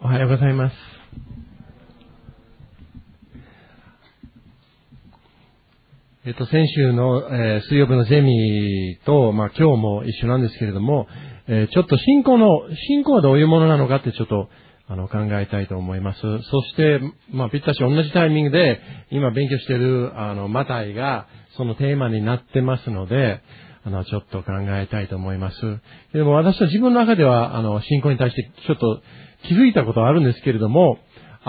おはようございます。先週の、水曜日のゼミと、今日も一緒なんですけれども、ちょっと信仰はどういうものなのかってちょっと考えたいと思います。そして、ぴったし同じタイミングで今勉強しているマタイがそのテーマになってますので、ちょっと考えたいと思います。でも私は自分の中では信仰に対してちょっと気づいたことはあるんですけれども、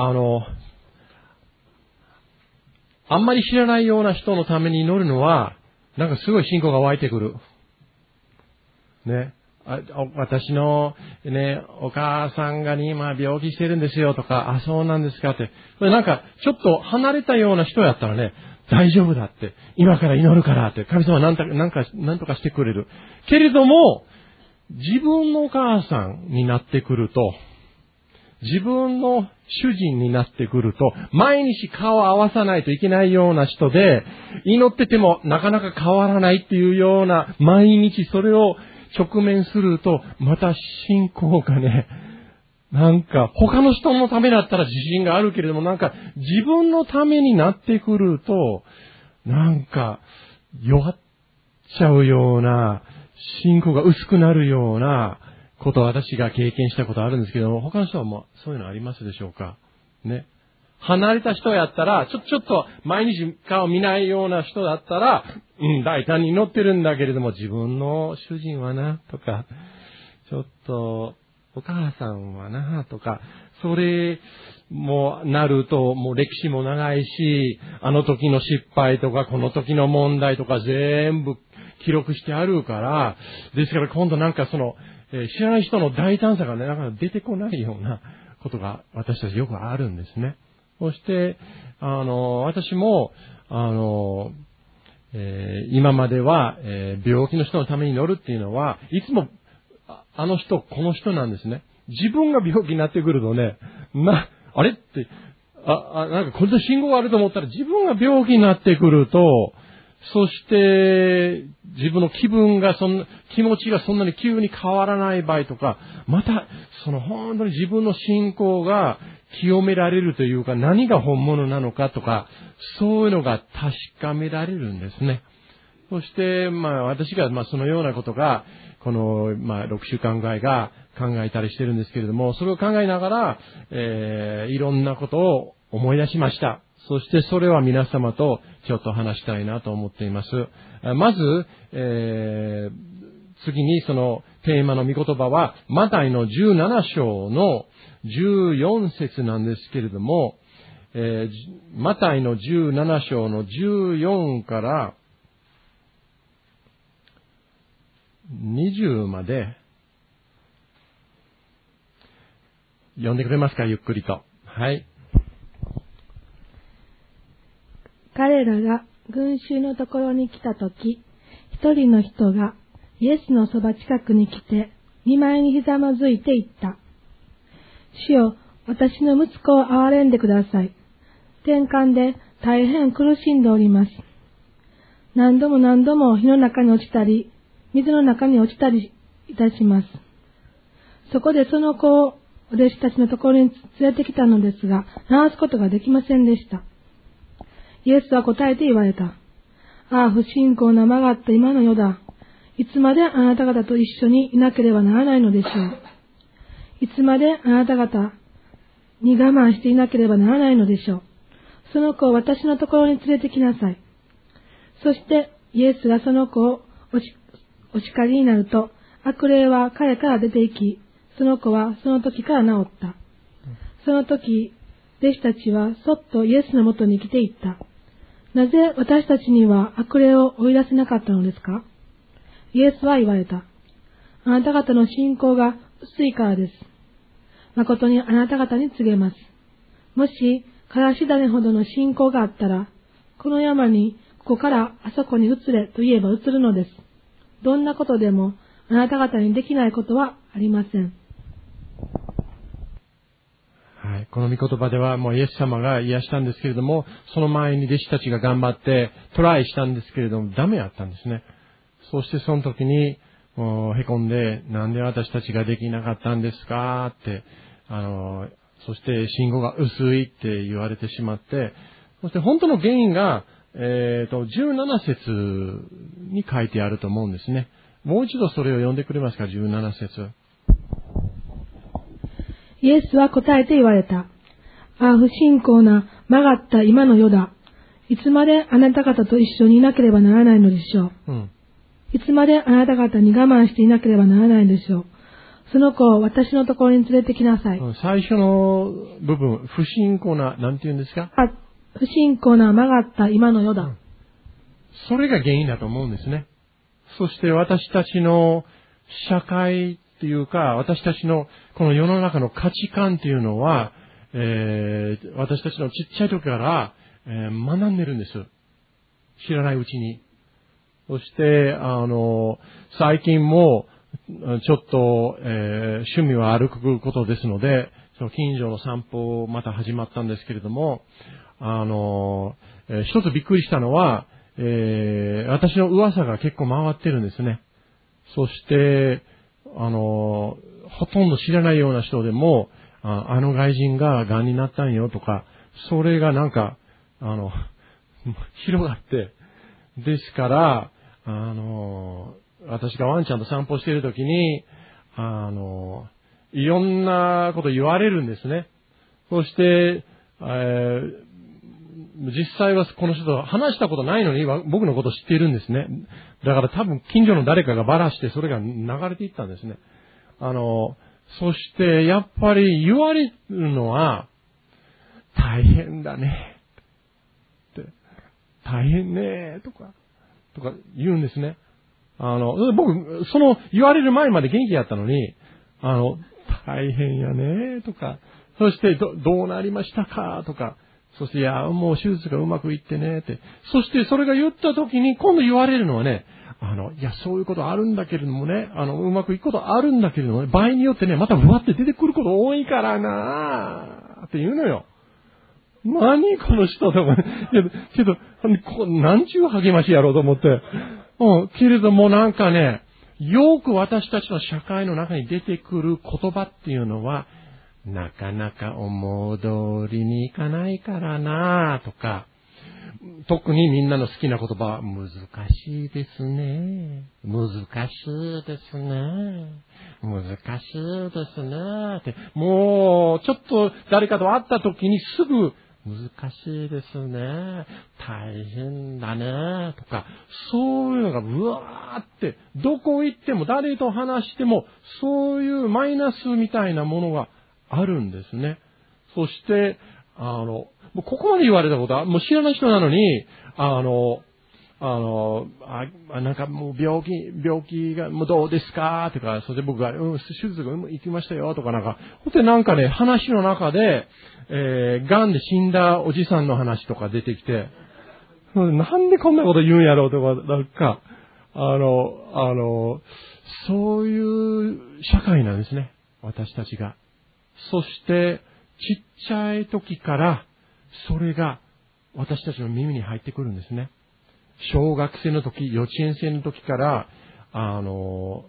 あんまり知らないような人のために祈るのは、なんかすごい信仰が湧いてくる。ね。私のね、お母さんが今病気してるんですよとか、そうなんですかって。これなんかちょっと離れたような人やったらね、大丈夫だって。今から祈るからって。神様はなんとかしてくれる。けれども、自分のお母さんになってくると、自分の主人になってくると、毎日顔を合わさないといけないような人で、祈っててもなかなか変わらないっていうような、毎日それを直面すると、また信仰がね、なんか他の人のためだったら自信があるけれども、なんか自分のためになってくると、なんか弱っちゃうような、信仰が薄くなるような、ことを私が経験したことあるんですけども、他の人はもうそういうのありますでしょうかね。離れた人やったら、ちょっと毎日顔見ないような人だったら、大胆に祈ってるんだけれども、自分の主人はな、とか、ちょっと、お母さんはな、とか、それもなると、もう歴史も長いし、あの時の失敗とか、この時の問題とか全部記録してあるから、ですから今度なんか知らない人の大胆さがね、なかなか出てこないようなことが私たちよくあるんですね。そして、私も、今までは、病気の人のために祈るっていうのは、いつも、あの人、この人なんですね。自分が病気になってくるとね、あれって、なんかこれで信号があると思ったら自分が病気になってくると、そして、自分の気持ちがそんなに急に変わらない場合とか、また、本当に自分の信仰が清められるというか、何が本物なのかとか、そういうのが確かめられるんですね。そして、私が、そのようなことが、この、6週間ぐらいが考えたりしてるんですけれども、それを考えながら、いろんなことを思い出しました。そしてそれは皆様とちょっと話したいなと思っています。まず、次にそのテーマの御言葉は、マタイの17章の14節なんですけれども、マタイの17章の14から20まで読んでくれますか、ゆっくりと。はい。 彼らが群衆のところに来たとき、一人の人がイエスのそば近くに来て、見舞いにひざまずいて言った。主よ、私の息子を憐れんでください。転換で大変苦しんでおります。何度も火の中に落ちたり、水の中に落ちたりいたします。そこでその子をお弟子たちのところに連れてきたのですが、治すことができませんでした。イエスは答えて言われた。不信仰な曲がった今の世だ。いつまであなた方と一緒にいなければならないのでしょう。いつまであなた方に我慢していなければならないのでしょう。その子を私のところに連れてきなさい。そしてイエスがその子をお叱りになると、悪霊は彼から出て行き、その子はその時から治った。その時、弟子たちはそっとイエスのもとに来ていった。なぜ私たちには悪霊を追い出せなかったのですか？イエスは言われた。あなた方の信仰が薄いからです。誠にあなた方に告げます。もし、からし種ほどの信仰があったら、この山にここからあそこに移れと言えば移るのです。どんなことでもあなた方にできないことはありません。 はい、この御言葉ではもうイエス様が癒したんですけれども、その前に弟子たちが頑張ってトライしたんですけれども、ダメだったんですね。そしてその時に、へこんで、なんで私たちができなかったんですかって、 そして信仰が薄いって言われてしまって、そして本当の原因が、17節に書いてあると思うんですね。もう一度それを読んでくれますか、17節。 イエスは答えて言われた。ああ、不信仰な曲がった今の世だ。いつまであなた方と一緒にいなければならないのでしょう。いつまであなた方に我慢していなければならないのでしょう。その子を私のところに連れてきなさい。 最初の部分、不信仰な、なんて言うんですか？ 不信仰な曲がった今の世だ。 それが原因だと思うんですね。そして私たちの社会っていうか、私たちのこの世の中の価値観っていうのは、私たちのちっちゃい時から、学んでるんです。知らないうちに。そして、最近も、ちょっと、趣味は歩くことですので、その近所の散歩また始まったんですけれども、一つびっくりしたのは、私の噂が結構回ってるんですね。そして、ほとんど知らないような人でも、あの外人が癌になったんよとか、それがなんか、広がって、ですから、私がワンちゃんと散歩しているときに、いろんなこと言われるんですね。そして、実際はこの人と話したことないのに僕のことを知っているんですね。だから多分近所の誰かがばらしてそれが流れていったんですね。そしてやっぱり言われるのは大変だねって、大変ねとか言うんですね。僕、その言われる前まで元気やったのに、大変やねとか、そしてどうなりましたかとか、そしていや、もう手術がうまくいってねって。そしてそれが言った時に今度言われるのはね、いや、そういうことあるんだけれどもね、うまくいくことあるんだけれどもね、場合によってね、またぶわって出てくること多いからなって言うのよ。何この人とか、けど、何ちゅう励ましやろうと思って。けれどもなんかね、よく私たちの社会の中に出てくる言葉っていうのは、なかなか思う通りにいかないからなとか、特にみんなの好きな言葉は、難しいですね。難しいですね。難しいですね。って、もう、ちょっと誰かと会った時にすぐ、難しいですね。大変だね。とか、そういうのがうわーって、どこ行っても誰と話しても、そういうマイナスみたいなものがあるんですね。そして、もうここまで言われたことは、もう知らない人なのに、なんかもう病気がもうどうですかとか、それで僕が、手術が行きましたよとかなんか、ほんとになんかね、話の中で、癌で死んだおじさんの話とか出てきて、なんでこんなこと言うんやろうとか、なんか、そういう社会なんですね。私たちが。そして、ちっちゃい時から、それが私たちの耳に入ってくるんですね。小学生の時、幼稚園生の時から、ちょ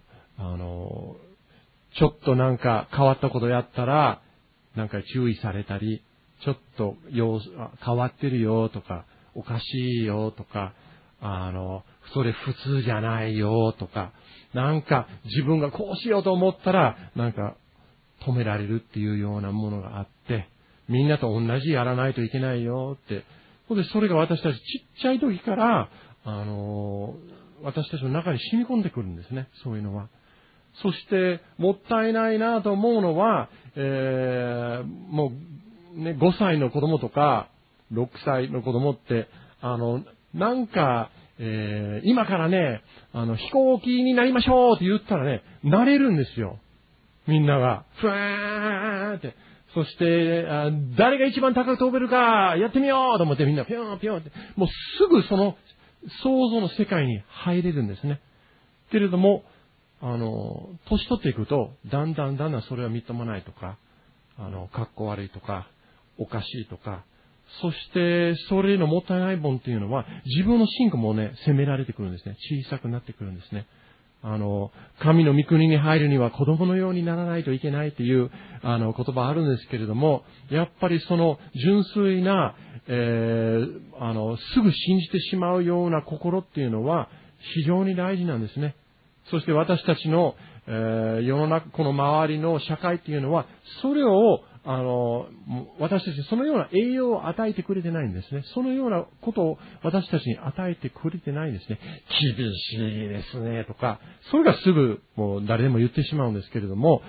っとなんか変わったことやったら、なんか注意されたり、ちょっと変わってるよとか、おかしいよとか、それ普通じゃないよとか、なんか自分がこうしようと思ったら、なんか止められるっていうようなものがあって、みんなと同じやらないといけないよって、それが私たちちっちゃい時から、私たちの中に染み込んでくるんですね、そういうのは。そして、もったいないなと思うのは、もう、ね、5歳の子供とか、6歳の子供って、なんか、今からね、飛行機になりましょうって言ったらね、なれるんですよ。みんなが、ふわーって。そして、誰が一番高く飛べるか、やってみようと思ってみんな、ぴょんぴょんって、もうすぐその想像の世界に入れるんですね。けれども、年取っていくと、だんだんそれは認めないとか、かっこ悪いとか、おかしいとか、そして、それのもったいない本っていうのは、自分の信仰もね、責められてくるんですね。小さくなってくるんですね。 神の御国に入るには子供のようにならないといけないという、言葉あるんですけれども、やっぱりその純粋な、すぐ信じてしまうような心っていうのは非常に大事なんですね。そして私たちの、世の中、この周りの社会っていうのは、それを、私たちにそのような栄養を与えてくれてないんですね。そのようなことを私たちに与えてくれてないんですね。厳しいですね、とか、それがすぐ、もう誰でも言ってしまうんですけれども、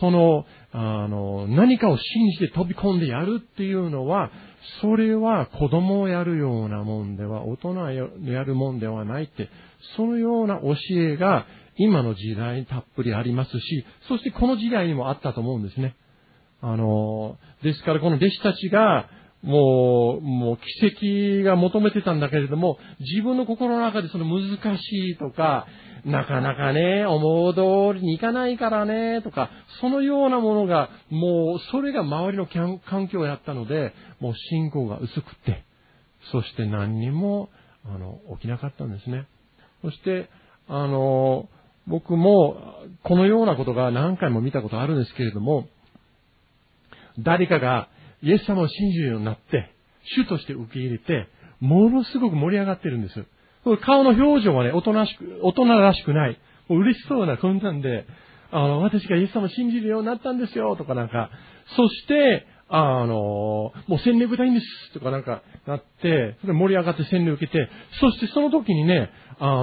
何かを信じて飛び込んでやるっていうのは、それは子供をやるようなもんでは、大人をやるもんではないって、そのような教えが今の時代にたっぷりありますし、そしてこの時代にもあったと思うんですね。ですからこの弟子たちが、もう奇跡が求めてたんだけれども、自分の心の中でその難しいとか、なかなかね、思う通りにいかないからね、とか、そのようなものが、もうそれが周りの環境をやったので、もう信仰が薄くて、そして何にも、起きなかったんですね。そして、僕もこのようなことが何回も見たことあるんですけれども、誰かがイエス様を信じるようになって、主として受け入れて、ものすごく盛り上がってるんです。顔の表情はね、大人らしくない。もう嬉しそうな、こんなんで、私がイエス様を信じるようになったんですよ、とかなんか、そして、もう洗礼受けたいんです、とかなんかなって、それで盛り上がって洗礼受けて、そしてその時にね、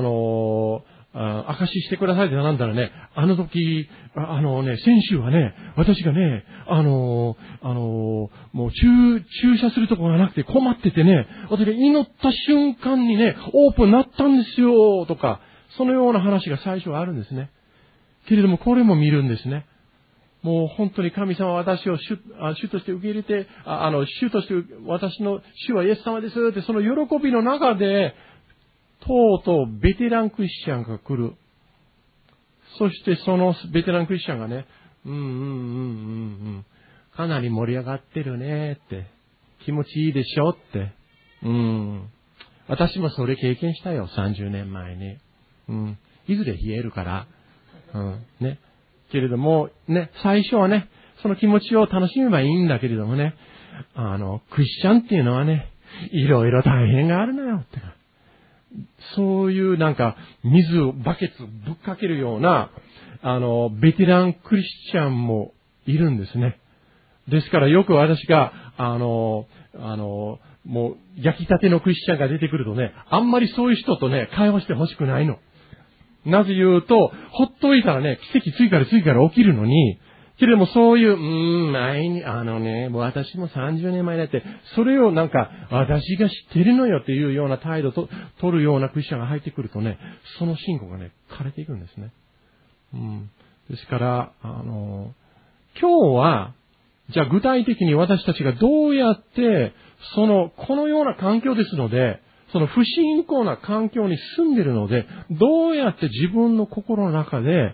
証ししてくださいってなんだらね、あの時、先週はね、私がね、もう注射するところがなくて困っててね、私が祈った瞬間にね、オープンになったんですよ、とか、そのような話が最初はあるんですね。けれどもこれも見るんですね。もう本当に神様は私を主として受け入れて、主として私の主はイエス様ですって、その喜びの中で、とうとうベテランクリスチャンが来る。そしてそのベテランクリスチャンがね、かなり盛り上がってるねって、気持ちいいでしょって、私もそれ経験したよ、30年前に。いずれ冷えるから、ね。けれども、ね、最初はね、その気持ちを楽しめばいいんだけれどもね、クリスチャンっていうのはね、いろいろ大変があるのよって。そういうなんか、バケツをぶっかけるような、ベテランクリスチャンもいるんですね。ですからよく私が、もう、焼きたてのクリスチャンが出てくるとね、あんまりそういう人とね、会話してほしくないの。なぜ言うと、ほっといたらね、奇跡次から起きるのに、けれどもそういう、もう私も30年前だって、それをなんか、私が知ってるのよっていうような態度と取るようなクリスチャンが入ってくるとね、その信仰がね、枯れていくんですね。ですから、今日は、じゃあ具体的に私たちがどうやって、このような環境ですので、その不信仰な環境に住んでいるので、どうやって自分の心の中で、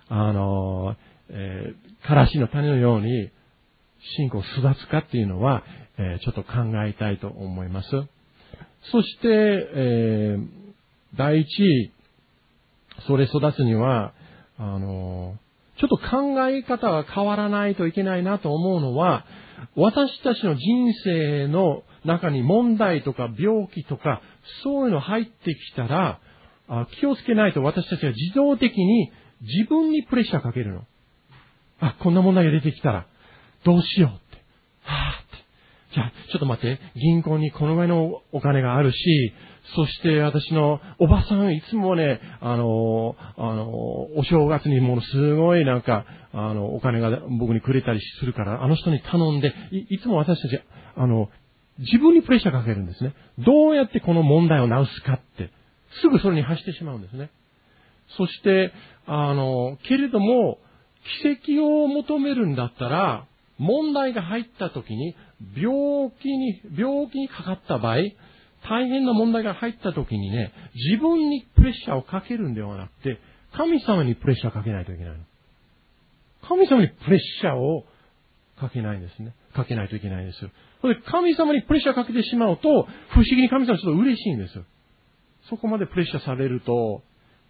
からしの種のように信仰を育つかっていうのは、ちょっと考えたいと思います。そして、第一、それ育つには、ちょっと考え方が変わらないといけないなと思うのは、私たちの人生の中に問題とか病気とか、そういうの入ってきたら、気をつけないと私たちは自動的に自分にプレッシャーかけるの。こんな問題が出てきたら、どうしようって。じゃあ、ちょっと待って、銀行にこのぐらいのお金があるし、そして私のおばさんいつもね、お正月にものすごいなんか、お金が僕にくれたりするから、あの人に頼んで、いつも私たち、自分にプレッシャーかけるんですね。どうやってこの問題を直すかって、すぐそれに走ってしまうんですね。そして、けれども、奇跡を求めるんだったら、問題が入った時に、病気にかかった場合、大変な問題が入った時にね、自分にプレッシャーをかけるんではなくて、神様にプレッシャーをかけないといけないの。神様にプレッシャーをかけないんですね。かけないといけないんですよ。それで神様にプレッシャーをかけてしまうと、不思議に神様はちょっと嬉しいんですよ。そこまでプレッシャーされると、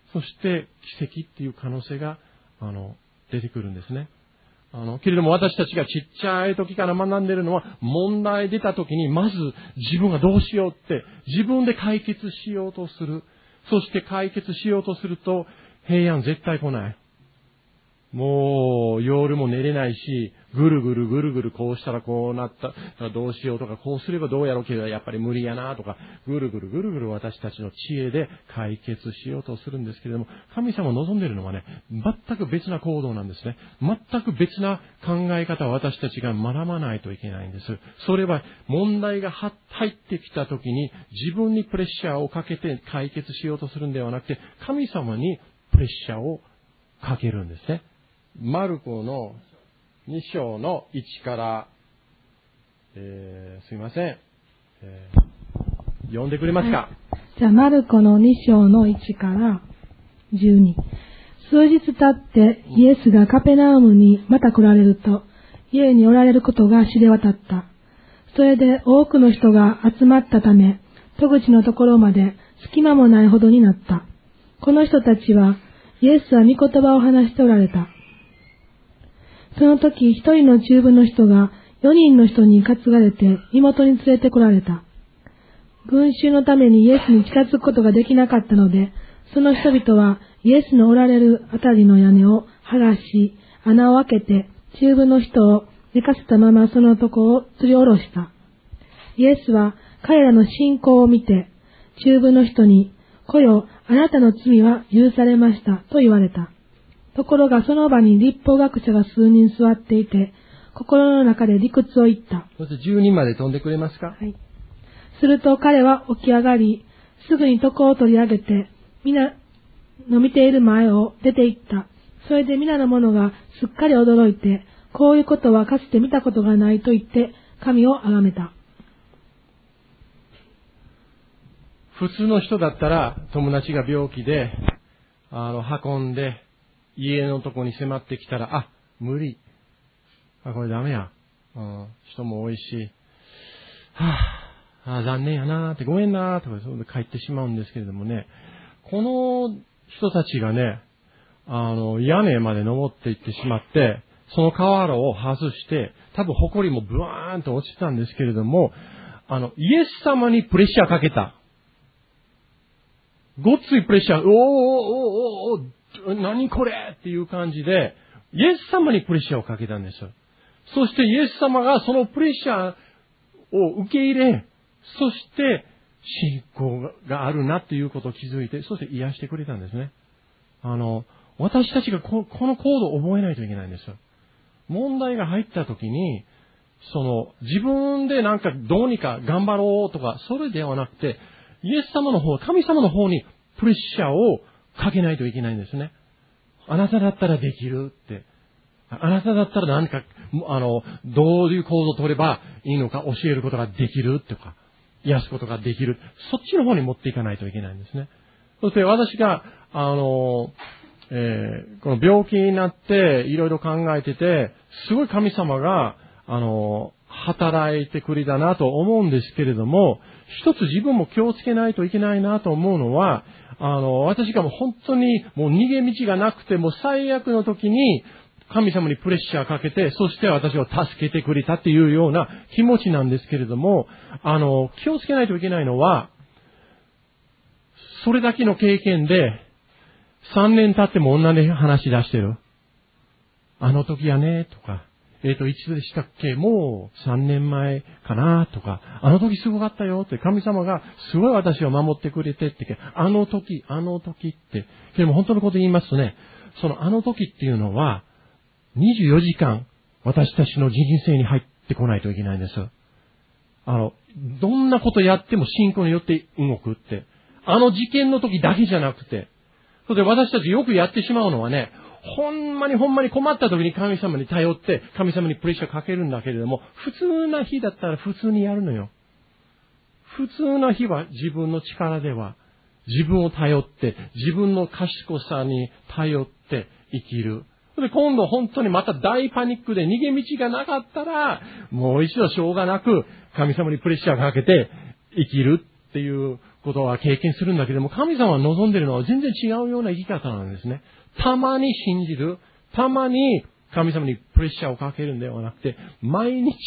そして奇跡っていう可能性が、出てくるんですね。けれども私たちがちっちゃい時から学んでいるのは、問題出た時にまず自分がどうしようって自分で解決しようとする。そして解決しようとすると平安絶対来ない。もう夜も寝れないし、ぐるぐるこうしたらこうなったらどうしようとか、こうすればどうやろうけどやっぱり無理やなとか、ぐるぐる私たちの知恵で解決しようとするんですけれども、神様を望んでいるのはね、全く別な行動なんですね。全く別な考え方を私たちが学ばないといけないんです。それは問題が入ってきた時に自分にプレッシャーをかけて解決しようとするんではなくて、神様にプレッシャーをかけるんですね。マルコの2章の1から、すいません、読んでくれますか。 はい、じゃあ、マルコの2章の1から12。数日経ってイエスがカペナウムにまた来られると、家におられることが知れ渡った。それで多くの人が集まったため、戸口のところまで隙間もないほどになった。この人たちは、イエスは御言葉を話しておられた。その時、一人の中部の人が4人の人に担がれて妹に連れてこられた。群衆のためにイエスに近づくことができなかったので、その人々はイエスのおられるあたりの屋根を剥がし、穴を開けて中部の人を寝かせたままそのとこを吊り下ろした。イエスは彼らの信仰を見て、中部の人に、来よ、あなたの罪は許されましたと言われた。ところがその場に律法学者が数人座っていて、心の中で理屈を言った。 そして10人まで飛んでくれますか。 はい。すると彼は起き上がり、すぐに床を取り上げて、皆の見ている前を出て行った。それで皆の者がすっかり驚いて、こういうことはかつて見たことがないと言って、神を崇めた。 普通の人だったら、友達が病気で、運んで、家のとこに迫ってきたら、無理。これダメや。人も多いし、残念やなーって、ごめんなーとか、そう帰ってしまうんですけれどもね、この人たちがね、屋根まで登っていってしまって、その瓦を外して、多分埃もブワーンと落ちたんですけれども、イエス様にプレッシャーかけた。ごっついプレッシャー、何これっていう感じで、イエス様にプレッシャーをかけたんです。そしてイエス様がそのプレッシャーを受け入れ、そして信仰があるなということを気づいて、そして癒してくれたんですね。私たちがこの行動を覚えないといけないんです。問題が入った時に、自分でなんかどうにか頑張ろうとか、それではなくて、イエス様の方、神様の方にプレッシャーをかけないといけないんですね。あなただったらできるって。あなただったら何か、どういう行動を取ればいいのか教えることができるとか、癒すことができる。そっちの方に持っていかないといけないんですね。そして私が、この病気になっていろいろ考えてて、すごい神様が、働いてくれたなと思うんですけれども、一つ自分も気をつけないといけないなと思うのは、私がもう本当にもう逃げ道がなくて、もう最悪の時に神様にプレッシャーかけて、そして私を助けてくれたっていうような気持ちなんですけれども、気をつけないといけないのは、それだけの経験で、3年経っても同じ話し出してる。あの時やね、とか。いつでしたっけ？もう3年前かなとか、あの時すごかったよって、神様がすごい私を守ってくれてって、あの時って、でも本当のこと言いますとね、そのあの時っていうのは、24時間私たちの人生に入ってこないといけないんです。どんなことやっても信仰によって動くって。事件の時だけじゃなくて、それで私たちよくやってしまうのはね、ほんまに困った時に神様に頼って、神様にプレッシャーかけるんだけれども、普通な日だったら普通にやるのよ。普通な日は自分の力では、自分を頼って、自分の賢さに頼って生きる。で、今度本当にまた大パニックで逃げ道がなかったら、もう一度しょうがなく神様にプレッシャーかけて生きるっていうことは経験するんだけども、神様が望んでいるのは全然違うような生き方なんですね。たまに信じる。たまに神様にプレッシャーをかけるんではなくて、毎日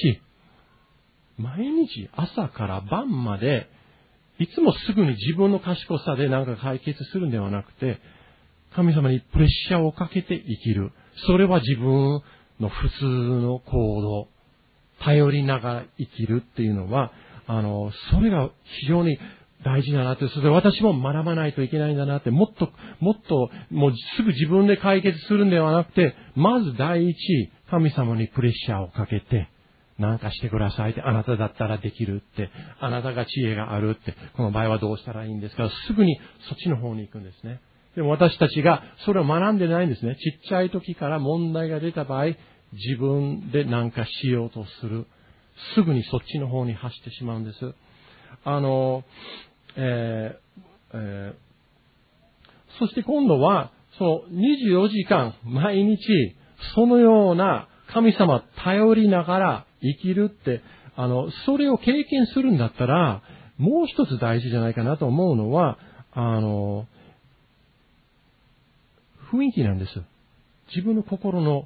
朝から晩まで、いつもすぐに自分の賢さで何か解決するんではなくて、神様にプレッシャーをかけて生きる。それは自分の普通の行動、頼りながら生きるっていうのは、それが非常に大事だなって、それで私も学ばないといけないんだなって、もっと、もうすぐ自分で解決するんではなくて、まず第一、神様にプレッシャーをかけて、なんかしてくださいって、あなただったらできるって、あなたが知恵があるって、この場合はどうしたらいいんですか、すぐにそっちの方に行くんですね。でも私たちがそれを学んでないんですね。ちっちゃい時から問題が出た場合、自分で何かしようとする。すぐにそっちの方に走ってしまうんです。そして今度は、その24時間毎日、そのような神様頼りながら生きるって、それを経験するんだったら、もう一つ大事じゃないかなと思うのは、雰囲気なんです。自分の心の、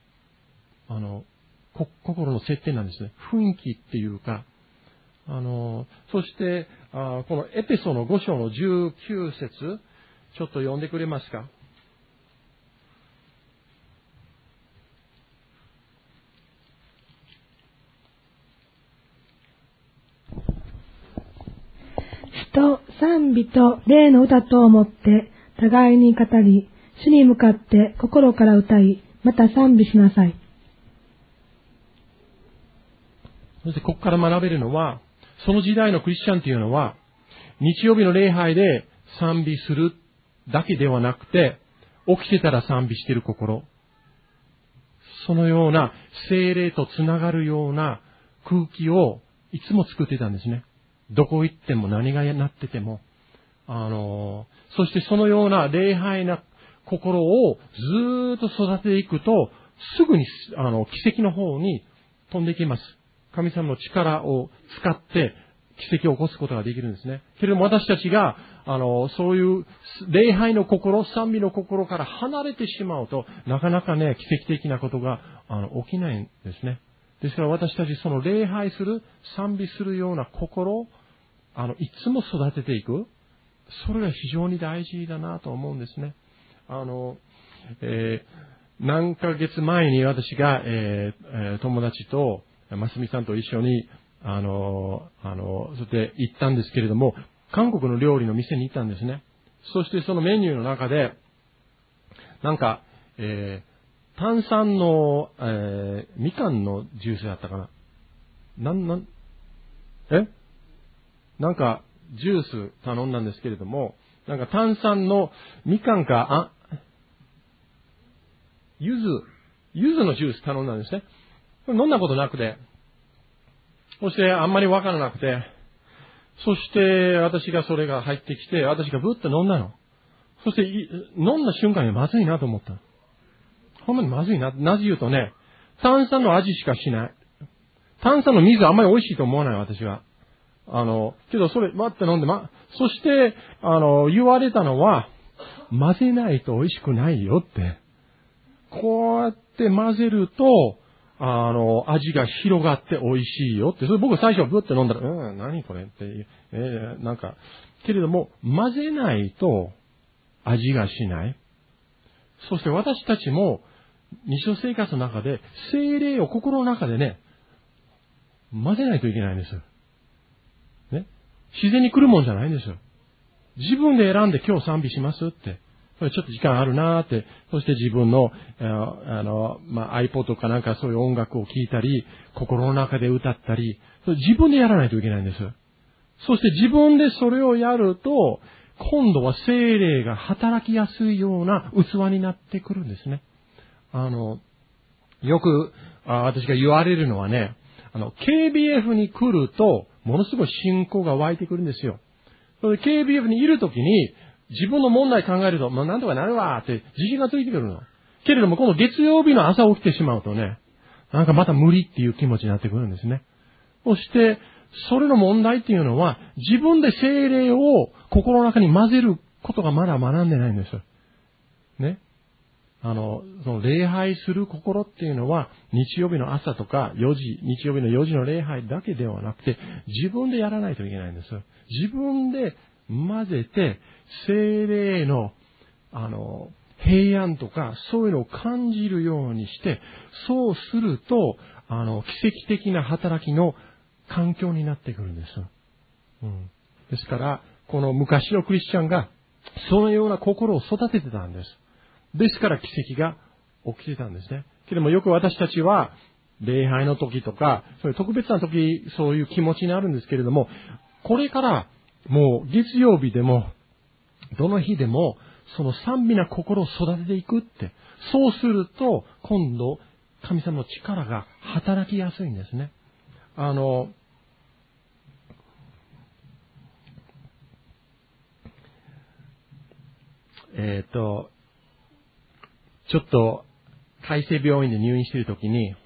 心の設定なんですね。雰囲気っていうか、そして、このエペソの5章の19節、ちょっと読んでくれますか。 詩と賛美と霊の歌とをもって互いに語り、主に向かって心から歌い、また賛美しなさい。 そしてここから学べるのは、その時代のクリスチャンというのは、日曜日の礼拝で賛美するだけではなくて、起きてたら賛美している心。そのような聖霊とつながるような空気をいつも作ってたんですね。どこ行っても何がなってても。そしてそのような礼拝な心をずーっと育てていくと、すぐに奇跡の方に飛んでいきます。神様の力を使って奇跡を起こすことができるんですね。けれども私たちが、そういう礼拝の心、賛美の心から離れてしまうと、なかなかね、奇跡的なことが、起きないんですね。ですから私たちその礼拝する、賛美するような心、いつも育てていく。それが非常に大事だなと思うんですね。何ヶ月前に私が、友達と、ますみさんと一緒に、それで行ったんですけれども、韓国の料理の店に行ったんですね。そしてそのメニューの中で、なんか、炭酸の、みかんのジュースだったかな。なんか、ジュース頼んだんですけれども、なんか炭酸のみかんか、柚子のジュース頼んだんですね。飲んだことなくて、そしてあんまりわからなくて、そして私がそれが入ってきて、私がブッと飲んだの。そして飲んだ瞬間にまずいなと思った。ほんまにまずいな。なぜ言うとね、炭酸の味しかしない。炭酸の水あんまり美味しいと思わない私は。けどそれ、待って飲んで、そして、言われたのは、混ぜないと美味しくないよって。こうやって混ぜると、味が広がって美味しいよって。それ僕最初ブッて飲んだら、何これって、なんか、けれども、混ぜないと味がしない。そして私たちも、日常生活の中で、聖霊を心の中でね、混ぜないといけないんですよ。ね。自然に来るもんじゃないんですよ。自分で選んで今日賛美しますって。ちょっと時間あるなーって。そして自分の、iPod かなんかそういう音楽を聴いたり、心の中で歌ったり、自分でやらないといけないんです。そして自分でそれをやると、今度は聖霊が働きやすいような器になってくるんですね。よく、私が言われるのはね、KBF に来ると、ものすごい信仰が湧いてくるんですよ。それで KBF にいるときに、自分の問題考えると、なんとかなるわーって自信がついてくるの。けれども、この月曜日の朝起きてしまうとね、なんかまた無理っていう気持ちになってくるんですね。そして、 それの問題っていうのは、自分で聖霊を心の中に混ぜることがまだ学んでないんです。ね。その礼拝する心っていうのは、日曜日の朝とか日曜日の4時の礼拝だけではなくて、自分でやらないといけないんです。自分で混ぜて、聖霊の、平安とか、そういうのを感じるようにして、そうすると、奇跡的な働きの環境になってくるんです。ですから、この昔のクリスチャンが、そのような心を育ててたんです。ですから奇跡が起きてたんですね。けどもよく私たちは、礼拝の時とか、そういう特別な時、そういう気持ちになるんですけれども、これからもう月曜日でも、どの日でも、その賛美な心を育てていくって。そうすると、今度、神様の力が働きやすいんですね。ちょっと、海生病院で入院しているときに、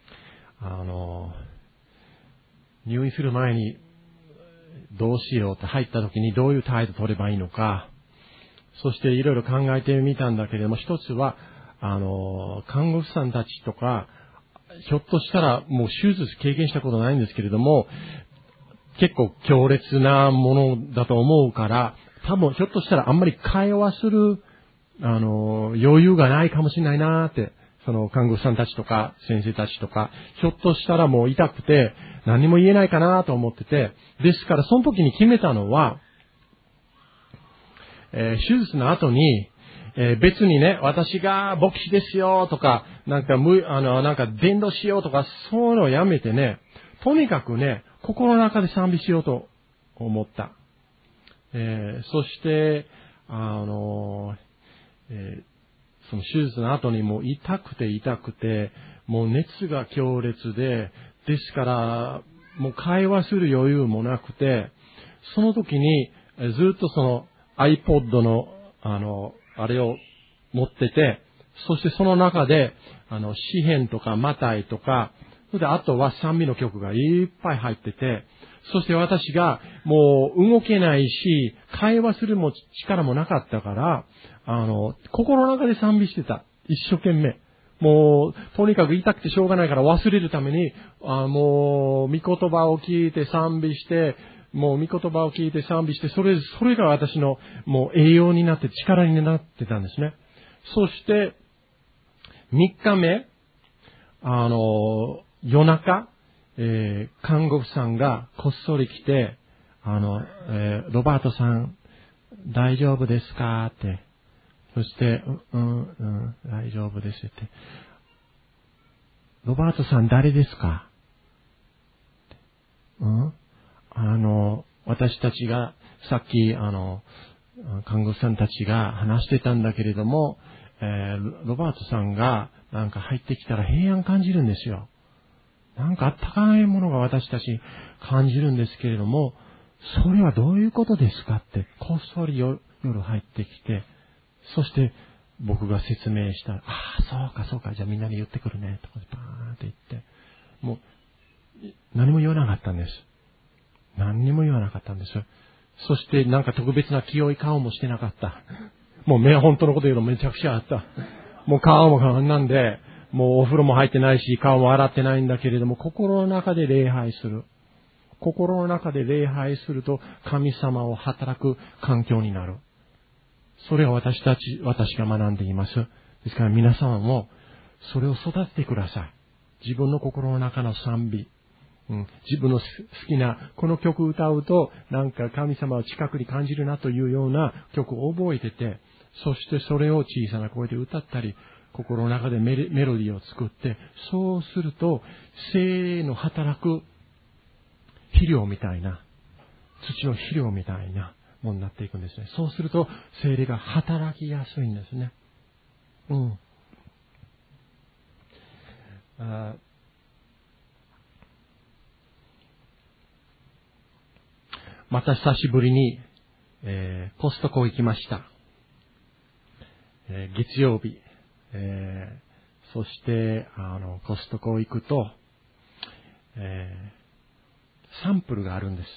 入院する前に、どうしようって入ったときにどういう態度を取ればいいのか、そしていろいろ考えてみたんだけれども、一つは、看護師さんたちとか、ひょっとしたらもう手術経験したことないんですけれども、結構強烈なものだと思うから、多分ひょっとしたらあんまり会話する、余裕がないかもしれないなーって、その看護師さんたちとか先生たちとか、ひょっとしたらもう痛くて何も言えないかなと思ってて、ですからその時に決めたのは、手術の後に、別にね、私が牧師ですよとか、なんか伝道しようとか、そういうのをやめてね、とにかくね、心の中で賛美しようと思った。そして、その手術の後にもう痛くて、もう熱が強烈で、ですから、もう会話する余裕もなくて、その時にずっとその iPod の、あれを持ってて、そしてその中で、詩編とかマタイとか、それであとは賛美の曲がいっぱい入ってて、そして私がもう動けないし、会話するも力もなかったから、心の中で賛美してた。一生懸命。もう、とにかく痛くてしょうがないから忘れるために、もう、御言葉を聞いて賛美して、もう御言葉を聞いて賛美して、それが私のもう栄養になって力になってたんですね。そして、3日目、夜中、看護婦さんがこっそり来て、ロバートさん、大丈夫ですかって。そして、大丈夫ですって。ロバートさん誰ですか？私たちが、さっき、看護師さんたちが話してたんだけれども、ロバートさんがなんか入ってきたら平安感じるんですよ。なんかあったかいものが私たち感じるんですけれども、それはどういうことですかって、こっそり夜入ってきて、そして僕が説明したら、そうか、じゃあみんなに言ってくるね、とかバーンって言って、もう、何も言わなかったんです。何にも言わなかったんです。そしてなんか特別な清い顔もしてなかった。もう本当のこと言うとめちゃくちゃあった。もう顔も顔なんで、もうお風呂も入ってないし、顔も洗ってないんだけれども、心の中で礼拝する。心の中で礼拝すると神様を働く環境になる。それを私が学んでいます。ですから皆様もそれを育ててください。自分の心の中の賛美。自分の好きな、この曲を歌うと、なんか神様を近くに感じるなというような曲を覚えてて、そしてそれを小さな声で歌ったり、心の中でメロディーを作って、そうすると、精霊の働く肥料みたいな、土の肥料みたいなものになっていくんですね。そうすると、精霊が働きやすいんですね。また久しぶりに、コストコ行きました。月曜日。そして、コストコ行くと、 サンプルがあるんです。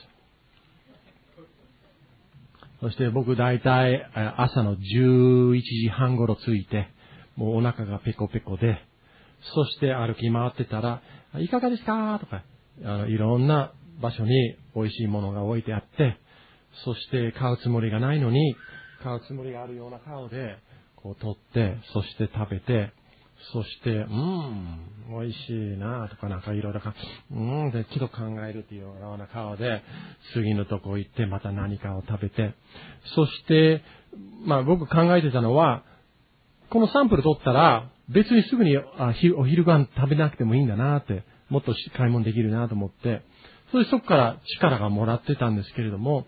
そして僕大体朝の11時半頃着いて、もうお腹がペコペコで、そして歩き回ってたら、いかがですかとか、いろんな場所に美味しいものが置いてあって、そして買うつもりがないのに、買うつもりがあるような顔で、こう取って、そして食べて、そして、美味しいなとかなんかいろいろで、きっと考えるっていうような顔で、次のとこ行ってまた何かを食べて、そして、僕考えてたのは、このサンプル取ったら、別にすぐにお昼ご飯食べなくてもいいんだなって、もっと買い物できるなと思って、そこから力がもらってたんですけれども、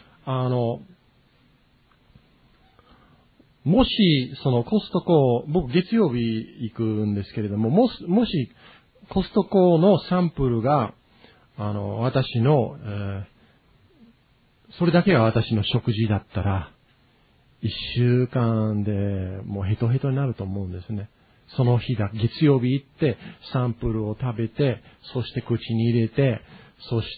もし、そのコストコ、僕月曜日行くんですけれども、もし、コストコのサンプルが、私の、それだけが私の食事だったら、一週間でもうヘトヘトになると思うんですね。その日月曜日行って、サンプルを食べて、そして口に入れて、そして、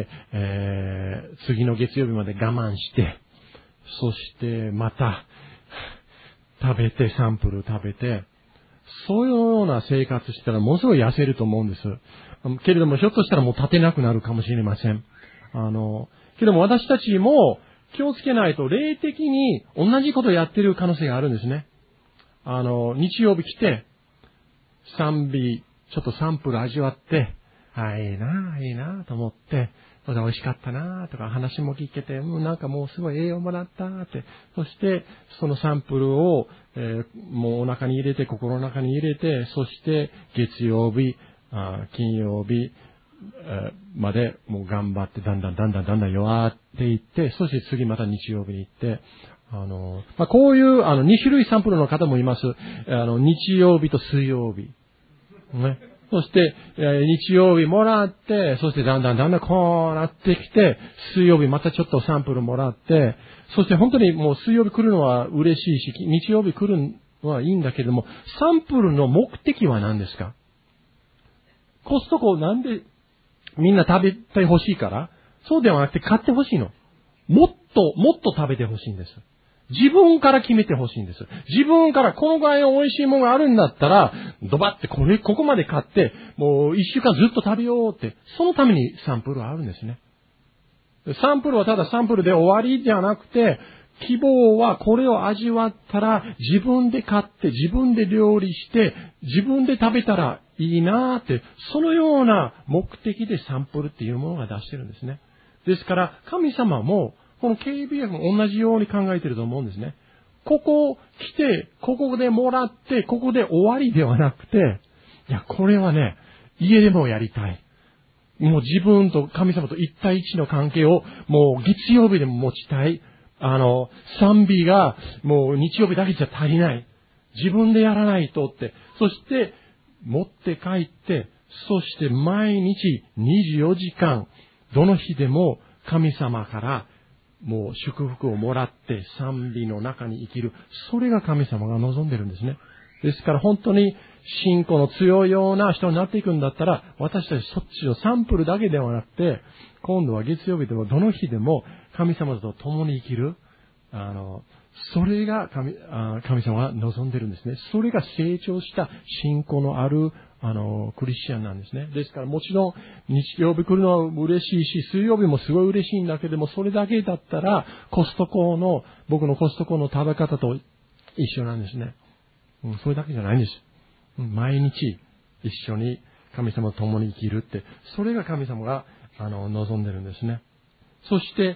次の月曜日まで我慢して、そしてまた、食べて、サンプル食べて、そういうような生活したらものすごい痩せると思うんです。けれども、ひょっとしたらもう立てなくなるかもしれません。けども私たちも気をつけないと、霊的に同じことをやっている可能性があるんですね。日曜日来て、賛美、ちょっとサンプル味わって、いいなと思って、美味しかったなとか話も聞けて、なんかもうすごい栄養もらったって。そして、そのサンプルを、もうお腹に入れて、心の中に入れて、そして月曜日、金曜日、までもう頑張って、だんだん弱っていって、そして次また日曜日に行って、こういう2種類サンプルの方もいます。日曜日と水曜日。ね。そして、日曜日もらって、そしてだんだんこうなってきて、水曜日またちょっとサンプルもらって、そして本当にもう水曜日来るのは嬉しいし、日曜日来るのはいいんだけども、サンプルの目的は何ですか？コストコなんでみんな食べてほしいから？そうではなくて買ってほしいの。もっと食べてほしいんです。自分から決めてほしいんです。自分からこのぐらいの美味しいものがあるんだったら、ドバってここまで買って、もう一週間ずっと食べようって、そのためにサンプルはあるんですね。サンプルはただサンプルで終わりじゃなくて、希望はこれを味わったら自分で買って自分で料理して自分で食べたらいいなーって、そのような目的でサンプルっていうものが出してるんですね。ですから神様もこの KBF も同じように考えてると思うんですね。ここ来て、ここでもらって、ここで終わりではなくて、いや、これはね、家でもやりたい。もう自分と神様と一対一の関係をもう月曜日でも持ちたい。賛美がもう日曜日だけじゃ足りない。自分でやらないとって。そして、持って帰って、そして毎日24時間、どの日でも神様からもう祝福をもらって賛美の中に生きる。それが神様が望んでるんですね。ですから本当に信仰の強いような人になっていくんだったら、私たちそっちのサンプルだけではなくて、今度は月曜日でもどの日でも神様と共に生きる。それが神様が望んでるんですね。それが成長した信仰のある、クリスチャンなんですね。ですからもちろん日曜日来るのは嬉しいし、水曜日もすごい嬉しいんだけども、それだけだったら僕のコストコの食べ方と一緒なんですね。それだけじゃないんです。毎日一緒に神様と共に生きるって、それが神様が望んでるんですね。そして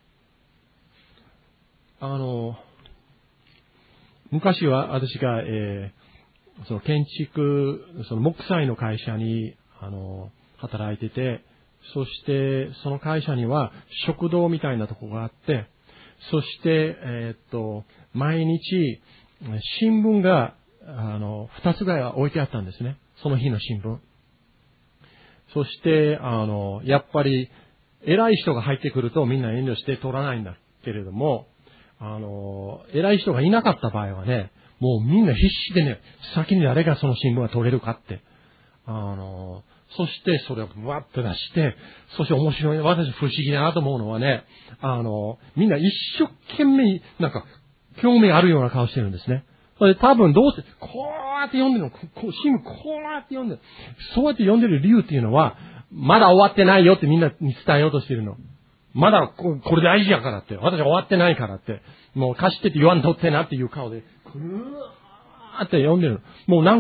昔は私が、その建築、その木材の会社に働いてて、そしてその会社には食堂みたいなところがあって、そして毎日新聞が2つぐらいは置いてあったんですね。その日の新聞。そしてやっぱり偉い人が入ってくるとみんな遠慮して取らないんだけれども、偉い人がいなかった場合はね、もうみんな必死でね、先に誰がその新聞が取れるかって、 そしてそれをブワッと出して、そして面白い、私不思議だなと思うのはね、みんな一生懸命、興味あるような顔してるんですね。それで多分どうして、こうやって読んでるの、新聞こうやって読んでる。そうやって読んでる理由っていうのは、まだ終わってないよってみんなに伝えようとしてるの。まだこれ大事やからって。私は終わってないからって。もう貸してって言わんとってなっていう顔で、ぐーって読んでる。もう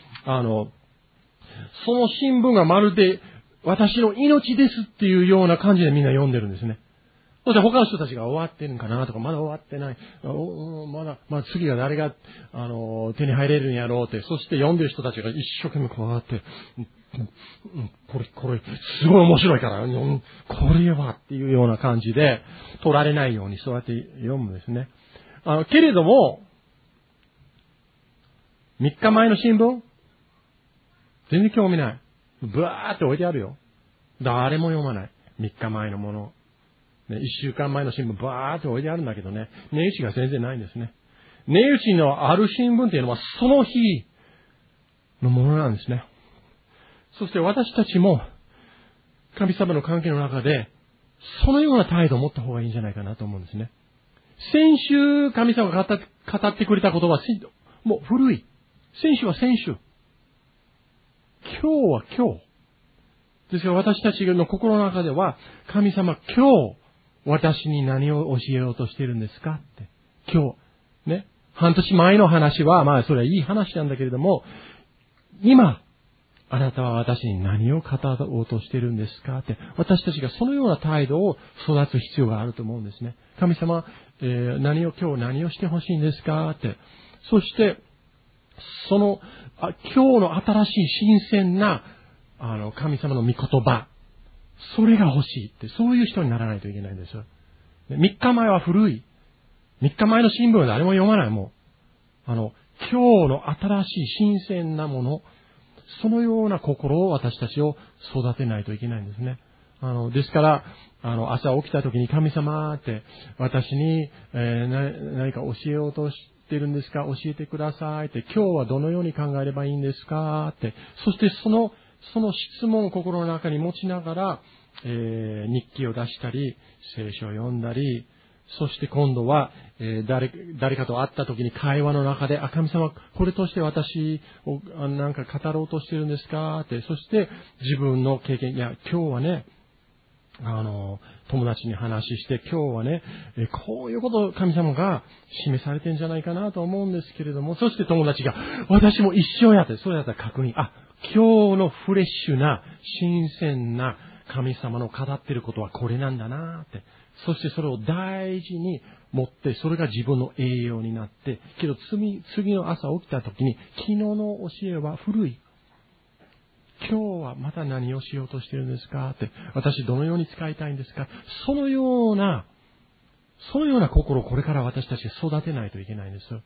その新聞がまるで私の命ですっていうような感じでみんな読んでるんですね。そして他の人たちが終わってるんかなとか、まだ終わってない。まだ次が誰が、手に入れるんやろうって。そして読んでる人たちが一生懸命こうやって、これ、すごい面白いから、これはっていうような感じで、取られないようにそうやって読むんですね。けれども、3日前の新聞全然興味ない。ブワーって置いてあるよ。誰も読まない。3日前のもの。1週間前の新聞バーって置いてあるんだけどね、値打ちが全然ないんですね。値打ちのある新聞っていうのはその日のものなんですね。そして私たちも神様の関係の中でそのような態度を持った方がいいんじゃないかなと思うんですね。先週神様が語ってくれたことはもう古い。先週は先週。今日は今日。ですから私たちの心の中では神様今日私に何を教えようとしているんですかって。今日、ね。半年前の話は、それはいい話なんだけれども、今、あなたは私に何を語ろうとしているんですかって。私たちがそのような態度を育つ必要があると思うんですね。神様、今日何をしてほしいんですかって。そして、今日の新しい新鮮な、神様の御言葉。それが欲しいって、そういう人にならないといけないんですよ。3日前は古い。3日前の新聞は誰も読まない。もう。今日の新しい新鮮なもの、そのような心を私たちを育てないといけないんですね。ですから、朝起きた時に神様って、私に、何か教えようとしているんですか？教えてくださいって、今日はどのように考えればいいんですかって、そしてその質問を心の中に持ちながら、日記を出したり、聖書を読んだり、そして今度は、誰かと会った時に会話の中で、神様、これとして私をなんか語ろうとしてるんですかって、そして自分の経験、今日はね、友達に話して、今日はね、こういうことを神様が示されてんじゃないかなと思うんですけれども、そして友達が、私も一緒やって、それだったら確認、今日のフレッシュな、新鮮な神様の語っていることはこれなんだなって。そしてそれを大事に持って、それが自分の栄養になって、けど次の朝起きた時に、昨日の教えは古い。今日はまた何をしようとしているんですかって、私どのように使いたいんですか？そのような心をこれから私たちが育てないといけないんですよ。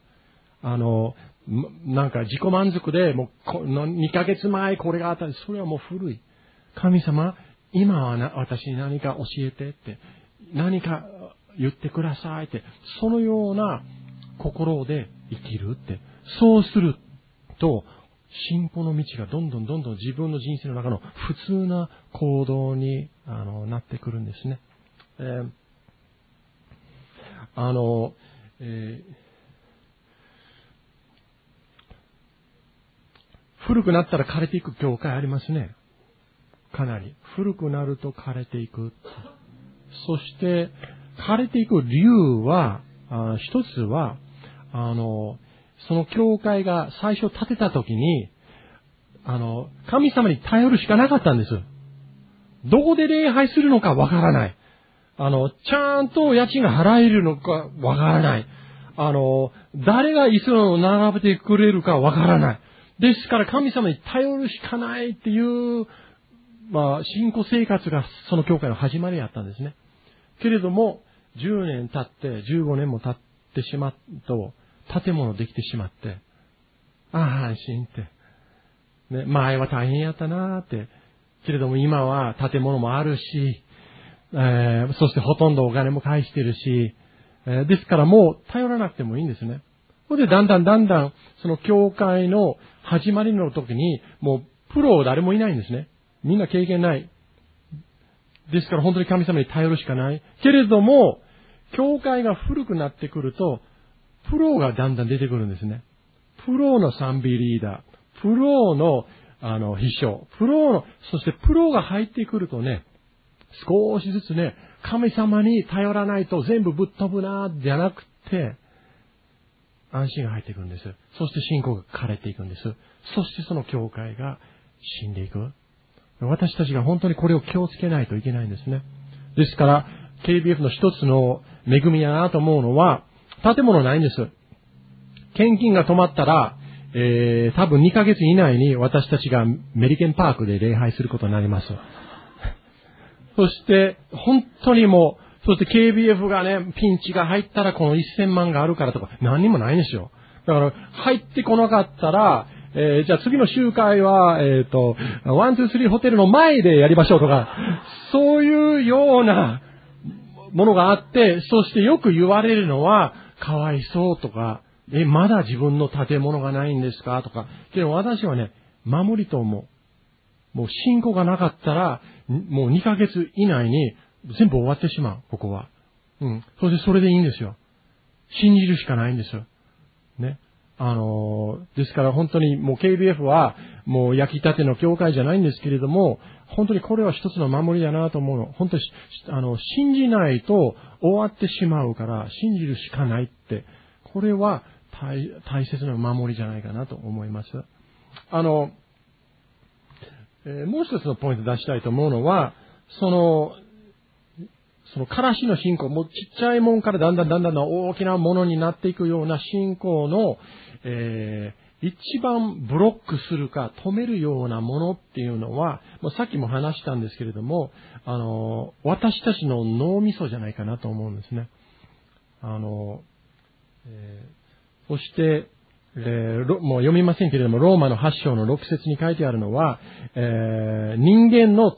なんか自己満足で、もう2ヶ月前これがあったり、それはもう古い。神様、今は私に何か教えてって、何か言ってくださいって、そのような心で生きるって、そうすると、信仰の道がどんどん自分の人生の中の普通な行動になってくるんですね。古くなったら枯れていく教会ありますね。かなり。古くなると枯れていく。そして、枯れていく理由は、一つは、その教会が最初建てた時に、神様に頼るしかなかったんです。どこで礼拝するのかわからない。ちゃんと家賃が払えるのかわからない。誰が椅子を並べてくれるかわからない。ですから神様に頼るしかないっていう、信仰生活がその教会の始まりやったんですね。けれども、10年経って、15年も経ってしまうと、建物できてしまって、安心って。ね、前は大変やったなーって。けれども今は建物もあるし、そしてほとんどお金も返してるし、ですからもう頼らなくてもいいんですね。それでだんだん、その教会の始まりの時に、もうプロ誰もいないんですね。 みんな経験ない。ですから本当に神様に頼るしかない。けれども、教会が古くなってくると、プロがだんだん出てくるんですね。プロの賛美リーダー、プロの、秘書、そしてプロが入ってくるとね、少しずつね、神様に頼らないと全部ぶっ飛ぶな、じゃなくて、安心が入ってくるんです。そして信仰が枯れていくんです。そしてその教会が死んでいく。私たちが本当にこれを気をつけないといけないんですね。ですから、KBF の一つの恵みやなと思うのは、建物ないんです。献金が止まったら、多分2ヶ月以内に私たちがメリケンパークで礼拝することになります。そして、本当にもう、そして KBF がね、ピンチが入ったらこの1000万があるからとか、何にもないんですよ。だから、入ってこなかったら、じゃあ次の集会は、1、2、3ホテルの前でやりましょうとか、そういうようなものがあって、そしてよく言われるのは、かわいそうとか、まだ自分の建物がないんですかとか。けど私はね、守りと思う。もう信仰がなかったら、もう2ヶ月以内に全部終わってしまう、ここは。そしてそれでいいんですよ。信じるしかないんですよ。ね。ですから本当にもう KBF はもう焼きたての教会じゃないんですけれども、本当にこれは一つの守りだなと思うの。本当に、信じないと終わってしまうから、信じるしかないって、これは大切な守りじゃないかなと思います。もう一つのポイント出したいと思うのは、そのからしの信仰、もうちっちゃいもんからだんだん大きなものになっていくような信仰の、一番ブロックするか止めるようなものっていうのは、もうさっきも話したんですけれども、私たちの脳みそじゃないかなと思うんですね。そして、もう読みませんけれども、ローマの8章の6節に書いてあるのは、人間の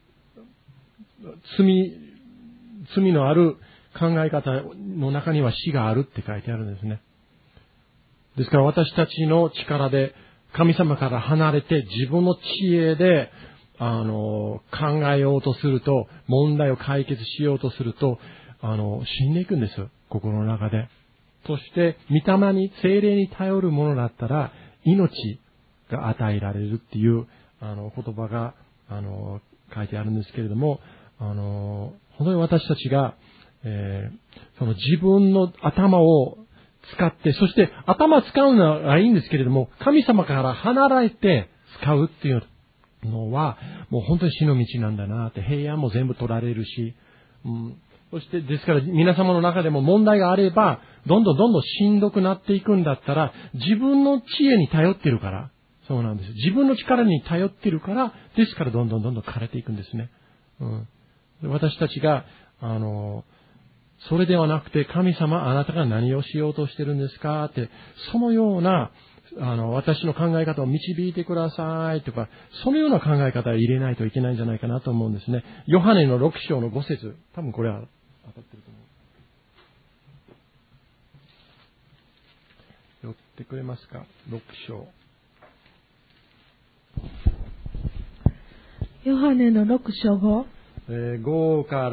罪のある考え方の中には死があるって書いてあるんですね。ですから私たちの力で神様から離れて自分の知恵で考えようとすると、問題を解決しようとすると死んでいくんです、心の中で。そして御霊に、聖霊に頼るものだったら命が与えられるっていう言葉が書いてあるんですけれども、本当に私たちが、その自分の頭を使って、そして頭使うのはいいんですけれども、神様から離れて使うっていうのは、もう本当に死の道なんだなって、平安も全部取られるし、そしてですから皆様の中でも問題があれば、どんどんしんどくなっていくんだったら、自分の知恵に頼ってるから、そうなんです。自分の力に頼ってるから、ですからどんどん枯れていくんですね。私たちが、それではなくて、神様、あなたが何をしようとしてるんですかって、そのような、私の考え方を導いてくださいとか、そのような考え方を入れないといけないんじゃないかなと思うんですね。ヨハネの6章の5節、多分これは当たってると思う。寄ってくれますか、6章。 ヨハネの6章5。 5から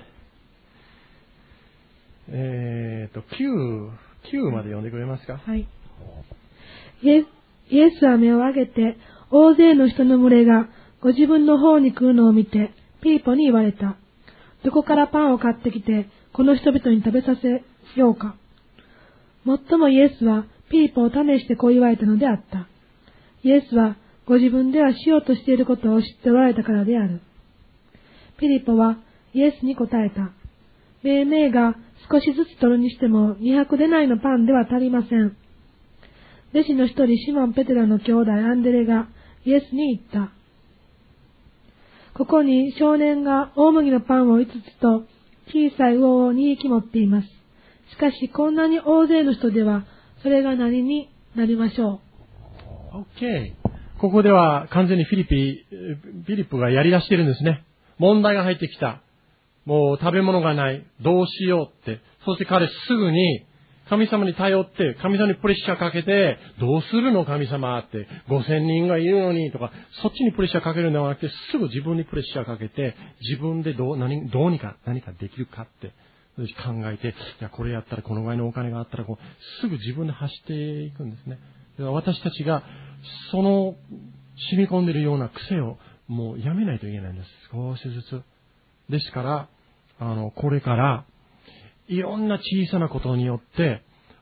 、9まで読んでくれますか。 はい。イエスは目を上げて、大勢の人の群れがご自分の方に来るのを見て、ピーポに言われた。どこからパンを買ってきて、この人々に食べさせようか。もっともイエスはピーポを試してこう言われたのであった。イエスはご自分ではしようとしていることを知っておられたからである。ピリポはイエスに答えた。命名が少しずつ取るにしても200デナリのパンでは足りません。弟子の一人シモン・ペテロの兄弟アンデレがイエスに言った。ここに少年が大麦のパンを5つと小さい魚を2匹持っています。しかしこんなに大勢の人ではそれが何になりましょう。OK。ここでは完全にフィリップがやり出してるんですね。問題が入ってきた。もう食べ物がない。どうしようって。そして彼すぐに、 神様に頼って、神様にプレッシャーかけて、どうするの神様って、5000人がいるのにとか、そっちにプレッシャーかけるのではなくて、すぐ自分にプレッシャーかけて、自分でどうにか何かできるかって、考えて、いや、これやったらこのぐらいのお金があったら、すぐ自分で走っていくんですね。私たちが、その、染み込んでいるような癖を、もうやめないといけないんです。少しずつ。ですから、これから、いろんな小さなことによって、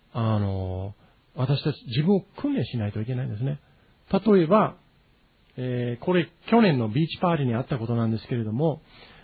私たち自分を訓練しないといけないんですね。例えば、これ去年のビーチパーティーにあったことなんですけれども、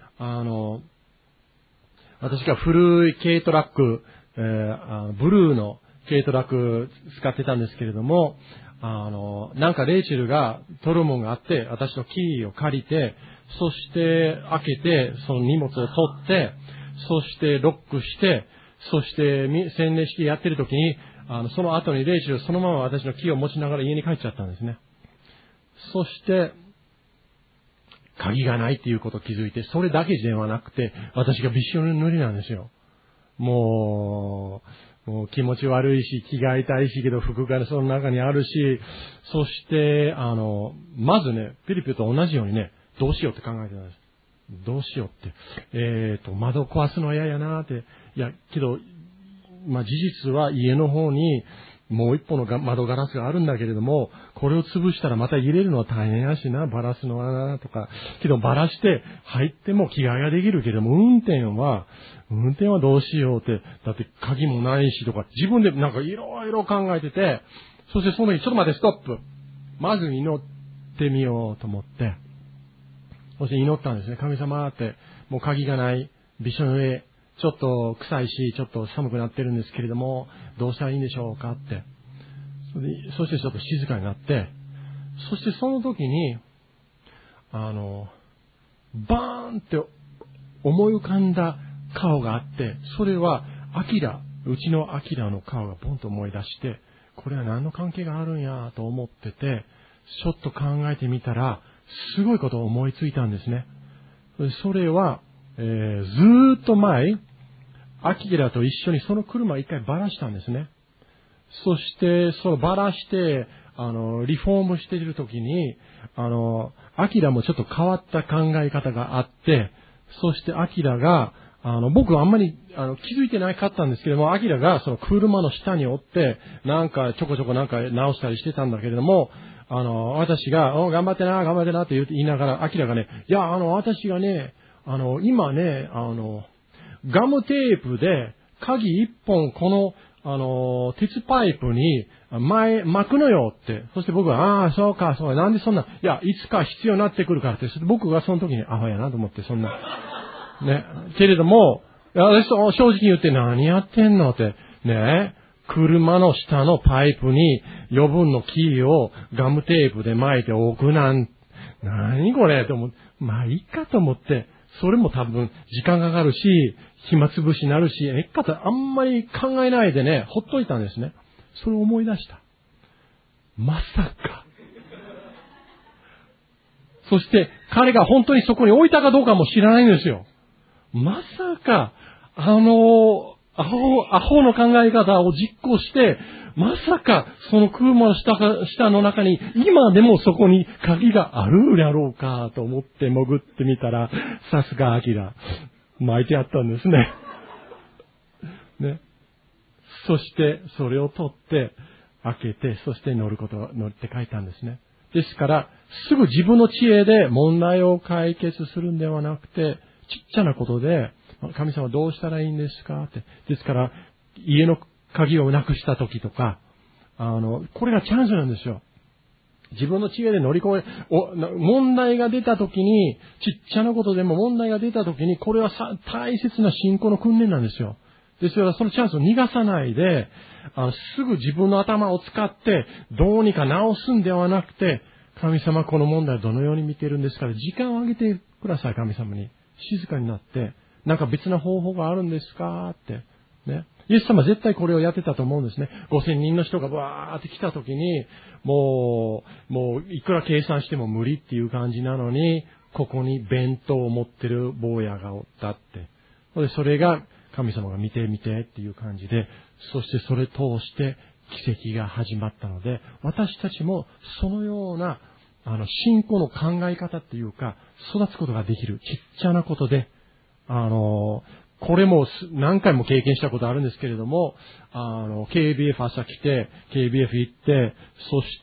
私が古い軽トラック、ブルーの軽トラック使ってたんですけれども、なんかレイチェルが取るものがあって、私のキーを借りて、そして開けて、その荷物を取って、そしてロックして、そして洗礼式やってる時に、その後にレイチェルそのまま私のキーを持ちながら家に帰っちゃったんですね。そして、鍵がないっていうことを気づいて、それだけではなくて、私がびっしょ濡れなんですよ。もう気持ち悪いし、着替えたいしけど、服がその中にあるし、そして、まずね、ピリピリと同じようにね、どうしようって考えてたんです。どうしようって。窓壊すのは嫌やなって。いや、けど、事実は家の方にもう一歩の窓ガラスがあるんだけれども、これを潰したらまた入れるのは大変やしな、バラすのはな、とか。けどバラして入っても着替えができるけども、運転はどうしようって。だって鍵もないしとか、自分でなんかいろいろ考えてて、そしてその時、ちょっと待って、ストップ。まず祈ってみようと思って、そして祈ったんですね。神様って、もう鍵がない、びしょ濡れ、ちょっと臭いし、ちょっと寒くなってるんですけれども、どうしたらいいんでしょうかって。そしてちょっと静かになって、そしてその時に、バーンって思い浮かんだ顔があって、それは、うちのアキラの顔がポンと思い出して、これは何の関係があるんやと思ってて、ちょっと考えてみたら、すごいことを思いついたんですね。それは、ずーっと前、アキラと一緒にその車を一回バラしたんですね。そして、そのバラして、リフォームしているときに、アキラもちょっと変わった考え方があって、そしてアキラが、僕はあんまり気づいてなかったんですけども、アキラがその車の下におって、なんかちょこちょこなんか直したりしてたんだけれども、私が、頑張ってなって言いながら、アキラがね、いや、私がね、今ね、ガムテープで、鍵一本この、鉄パイプに巻くのよって。そして僕は、そうか、なんでそんな、いや、いつか必要になってくるからって。僕がその時にアホやなと思って、そんな。ね。けれども、私正直言って何やってんのって。ね。車の下のパイプに余分のキーをガムテープで巻いておく何これと思って、まあいいかと思って、それも多分時間かかるし、暇つぶしになるし、あんまり考えないでね、ほっといたんですね。それを思い出した。まさか。そして彼が本当にそこに置いたかどうかも知らないんですよ。まさか、アホの考え方を実行して、まさかその車の下の中に今でもそこに鍵があるやろうかと思って潜ってみたら、さすがアキラ、巻いてあったんですね。ね。そしてそれを取って開けて、そして乗って帰ったんですね。ですから、すぐ自分の知恵で問題を解決するんではなくて、ちっちゃなことで、神様どうしたらいいんですかって。ですから、家の鍵をなくした時とか、これがチャンスなんですよ。自分の知恵で乗り越問題が出た時に、ちっちゃなことでも問題が出た時に、これは大切な信仰の訓練なんですよ。ですから、そのチャンスを逃がさないで、すぐ自分の頭を使って、どうにか直すんではなくて、神様この問題をどのように見ているんですか？時間をあげてください、神様に。静かになって、なんか別な方法があるんですかって。ね。イエス様は絶対これをやってたと思うんですね。5000人の人がわーって来た時に、もういくら計算しても無理っていう感じなのに、ここに弁当を持ってる坊やがおったって。それが神様が見てっていう感じで、 そしてそれ通して奇跡が始まったので、私たちもそのような、信仰の考え方っていうか、育つことができる。ちっちゃなことで、これも何回も経験したことあるんですけれども、KBF 朝来て、KBF 行って、そして、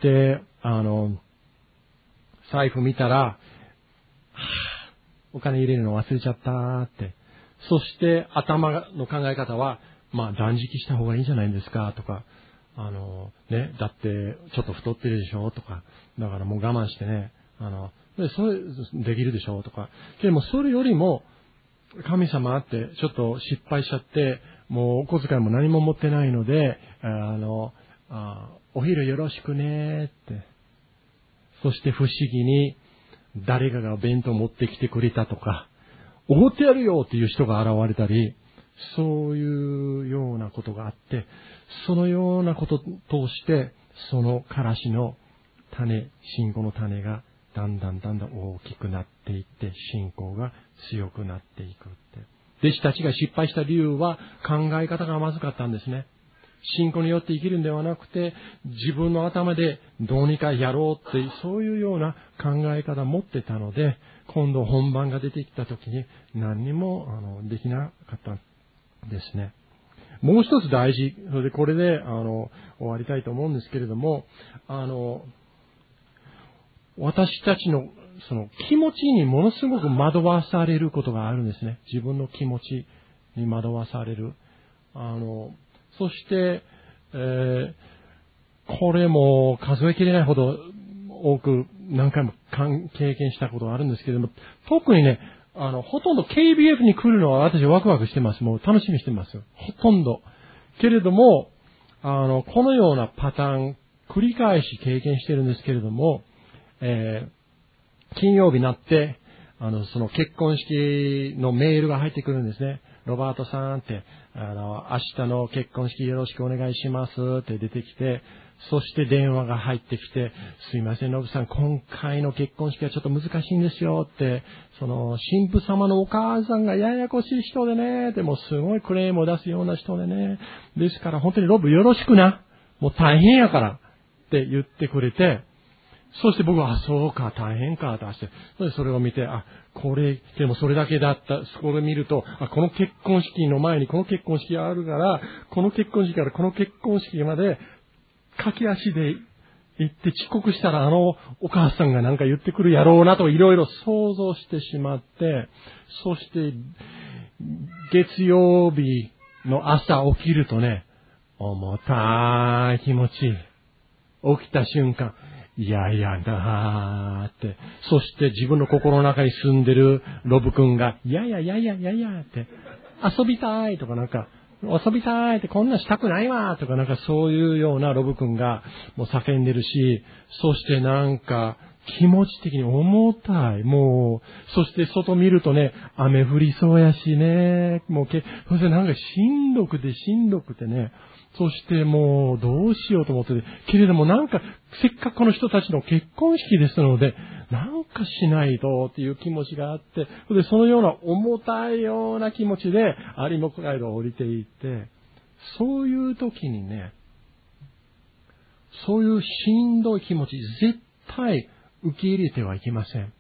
財布見たら、お金入れるの忘れちゃったって。そして頭の考え方は、断食した方がいいんじゃないんですかとか、だってちょっと太ってるでしょとか、だからもう我慢してね、それできるでしょとか。でもそれよりも、神様ってちょっと失敗しちゃって、もうお小遣いも何も持ってないので、お昼よろしくねって。そして不思議に誰かが弁当持ってきてくれたとか、おごってやるよっていう人が現れたり、そういうようなことがあって、そのようなことを通して、そのからしの種、信仰の種がだんだん大きくなっていって、信仰が強くなっていくって。弟子たちが失敗した理由は考え方がまずかったんですね。信仰によって生きるんではなくて、自分の頭でどうにかやろうって、そういうような考え方を持ってたので、今度本番が出てきた時に何にもできなかったんですね。もう一つ大事、それでこれで終わりたいと思うんですけれども、私たちのその気持ちにものすごく惑わされることがあるんですね。自分の気持ちに惑わされる。そして、これも数えきれないほど多く何回も経験したことがあるんですけれども、特にね、ほとんど KBF に来るのは私ワクワクしてます。もう楽しみにしてます。ほとんど。けれども、このようなパターン、繰り返し経験してるんですけれども、金曜日になって、その結婚式のメールが入ってくるんですね。ロバートさんって、明日の結婚式よろしくお願いしますって出てきて、そして電話が入ってきて、すいません、ノブさん、今回の結婚式はちょっと難しいんですよって、その、神父様のお母さんがややこしい人でね、でもすごいクレームを出すような人でね、ですから本当にロブよろしくな、もう大変やからって言ってくれて、そして僕は、そうか、大変か、として、それを見て、でもそれだけだった、そこで見ると、この結婚式の前にこの結婚式があるから、この結婚式からこの結婚式まで、駆け足で行って遅刻したらお母さんがなんか言ってくるやろうなといろいろ想像してしまって、そして、月曜日の朝起きるとね、重たい気持ち、起きた瞬間、いやいやだーって。そして自分の心の中に住んでるロブ君が、いやって、遊びたいとか遊びたいってこんなんしたくないわとかそういうようなロブ君がもう叫んでるし、そして気持ち的に重たい。もう、そして外見るとね、雨降りそうやしね、そしてしんどくてね、そしてもうどうしようと思って、けれどもせっかくこの人たちの結婚式ですので、しないとっていう気持ちがあって、でそのような重たいような気持ちで有木街道を降りていって、そういう時にね、そういうしんどい気持ち、絶対受け入れてはいけません。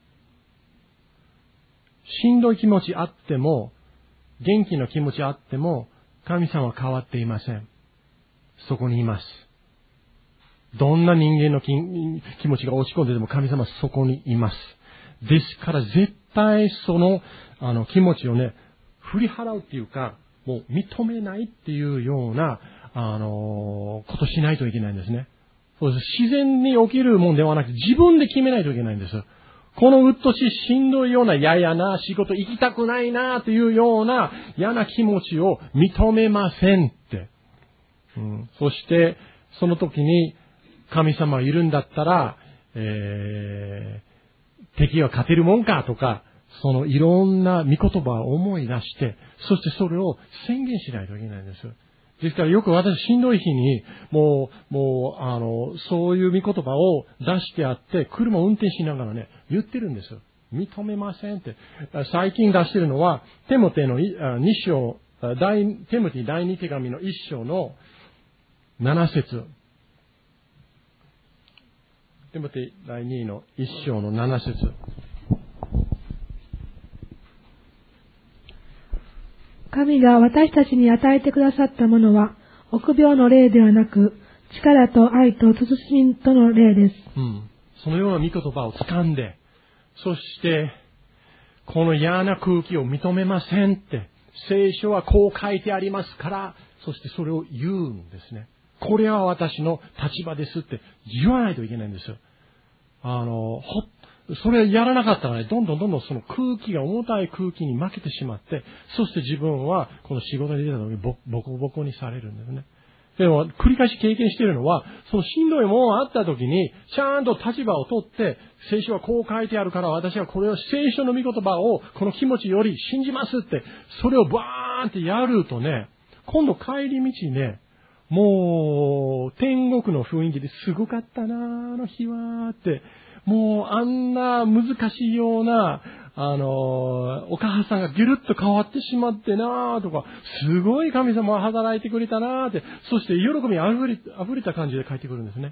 しんどい気持ちあっても、元気の気持ちあっても、神様は変わっていません。そこにいます。どんな人間の気持ちが落ち込んでても神様はそこにいます。ですから絶対その、気持ちをね、振り払うっていうか、もう認めないっていうような、ことしないといけないんですね。そうです。自然に起きるもんではなくて自分で決めないといけないんです。このうっとしんどいような嫌な仕事行きたくないなというような嫌な気持ちを認めませんって。そして、その時に神様がいるんだったら、敵は勝てるもんかとか、そのいろんな御言葉を思い出して、そしてそれを宣言しないといけないんです。ですからよく私しんどい日に、そういう御言葉を出してあって、車を運転しながらね、言ってるんです。認めませんって。最近出してるのは、テモテの2章テモティ第2手紙の1章の7節。テモティ第2の1章の7節。 神が私たちに与えてくださったものは、臆病の霊ではなく、力と愛と慎みとの霊です。 そのような御言葉を掴んで、そして、この嫌な空気を認めませんって、聖書はこう書いてありますから、そしてそれを言うんですね。これは私の立場ですって言わないといけないんですよ。それやらなかったらね、どんどんその空気が重たい空気に負けてしまって、そして自分はこの仕事に出た時にボコボコにされるんですね。でも、繰り返し経験しているのは、そのしんどいものがあった時に、ちゃんと立場を取って、聖書はこう書いてあるから、私はこれを聖書の御言葉をこの気持ちより信じますって、それをバーンってやるとね、今度帰り道ね、もう、天国の雰囲気ですごかったな、あの日は、って、もう、あんな難しいような、お母さんがギュルッと変わってしまってなとか、すごい神様が働いてくれたなって、そして喜びに溢れた感じで帰ってくるんですね。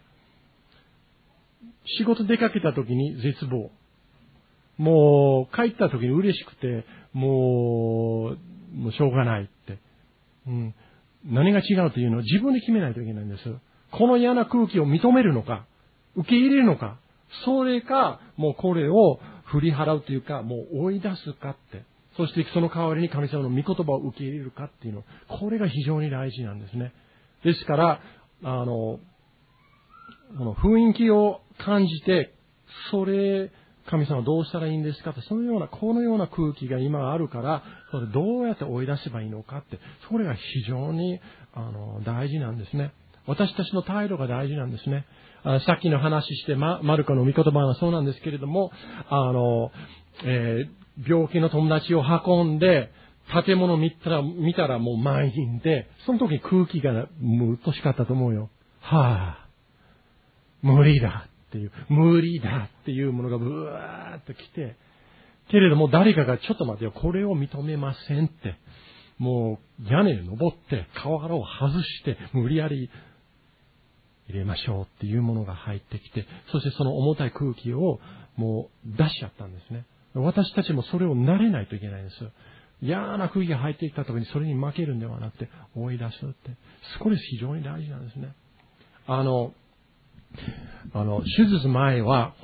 仕事出かけた時に絶望。もう、帰った時に嬉しくて、もうしょうがないって。何が違うというのを自分で決めないといけないんです。この嫌な空気を認めるのか、受け入れるのか、それか、もうこれを振り払うというか、もう追い出すかって。そしてその代わりに神様の御言葉を受け入れるかっていうの。これが非常に大事なんですね。ですから、この雰囲気を感じて、神様どうしたらいいんですかって、このような空気が今あるから、それどうやって追い出せばいいのかって、それが非常に、大事なんですね。私たちの態度が大事なんですね。さっきの話して、マルコの御言葉はそうなんですけれども、病気の友達を運んで、建物を見たらもう満員で、その時に空気がむっとしかったと思うよ。無理だっていうものがブワーっと来て、けれども誰かがちょっと待てよ、これを認めませんって、もう屋根に登って瓦を外して無理やり入れましょうっていうものが入ってきて、そしてその重たい空気をもう出しちゃったんですね。私たちもそれを慣れないといけないんです。嫌な空気が入ってきた時にそれに負けるんではなくて追い出すって、これ非常に大事なんですね。手術前は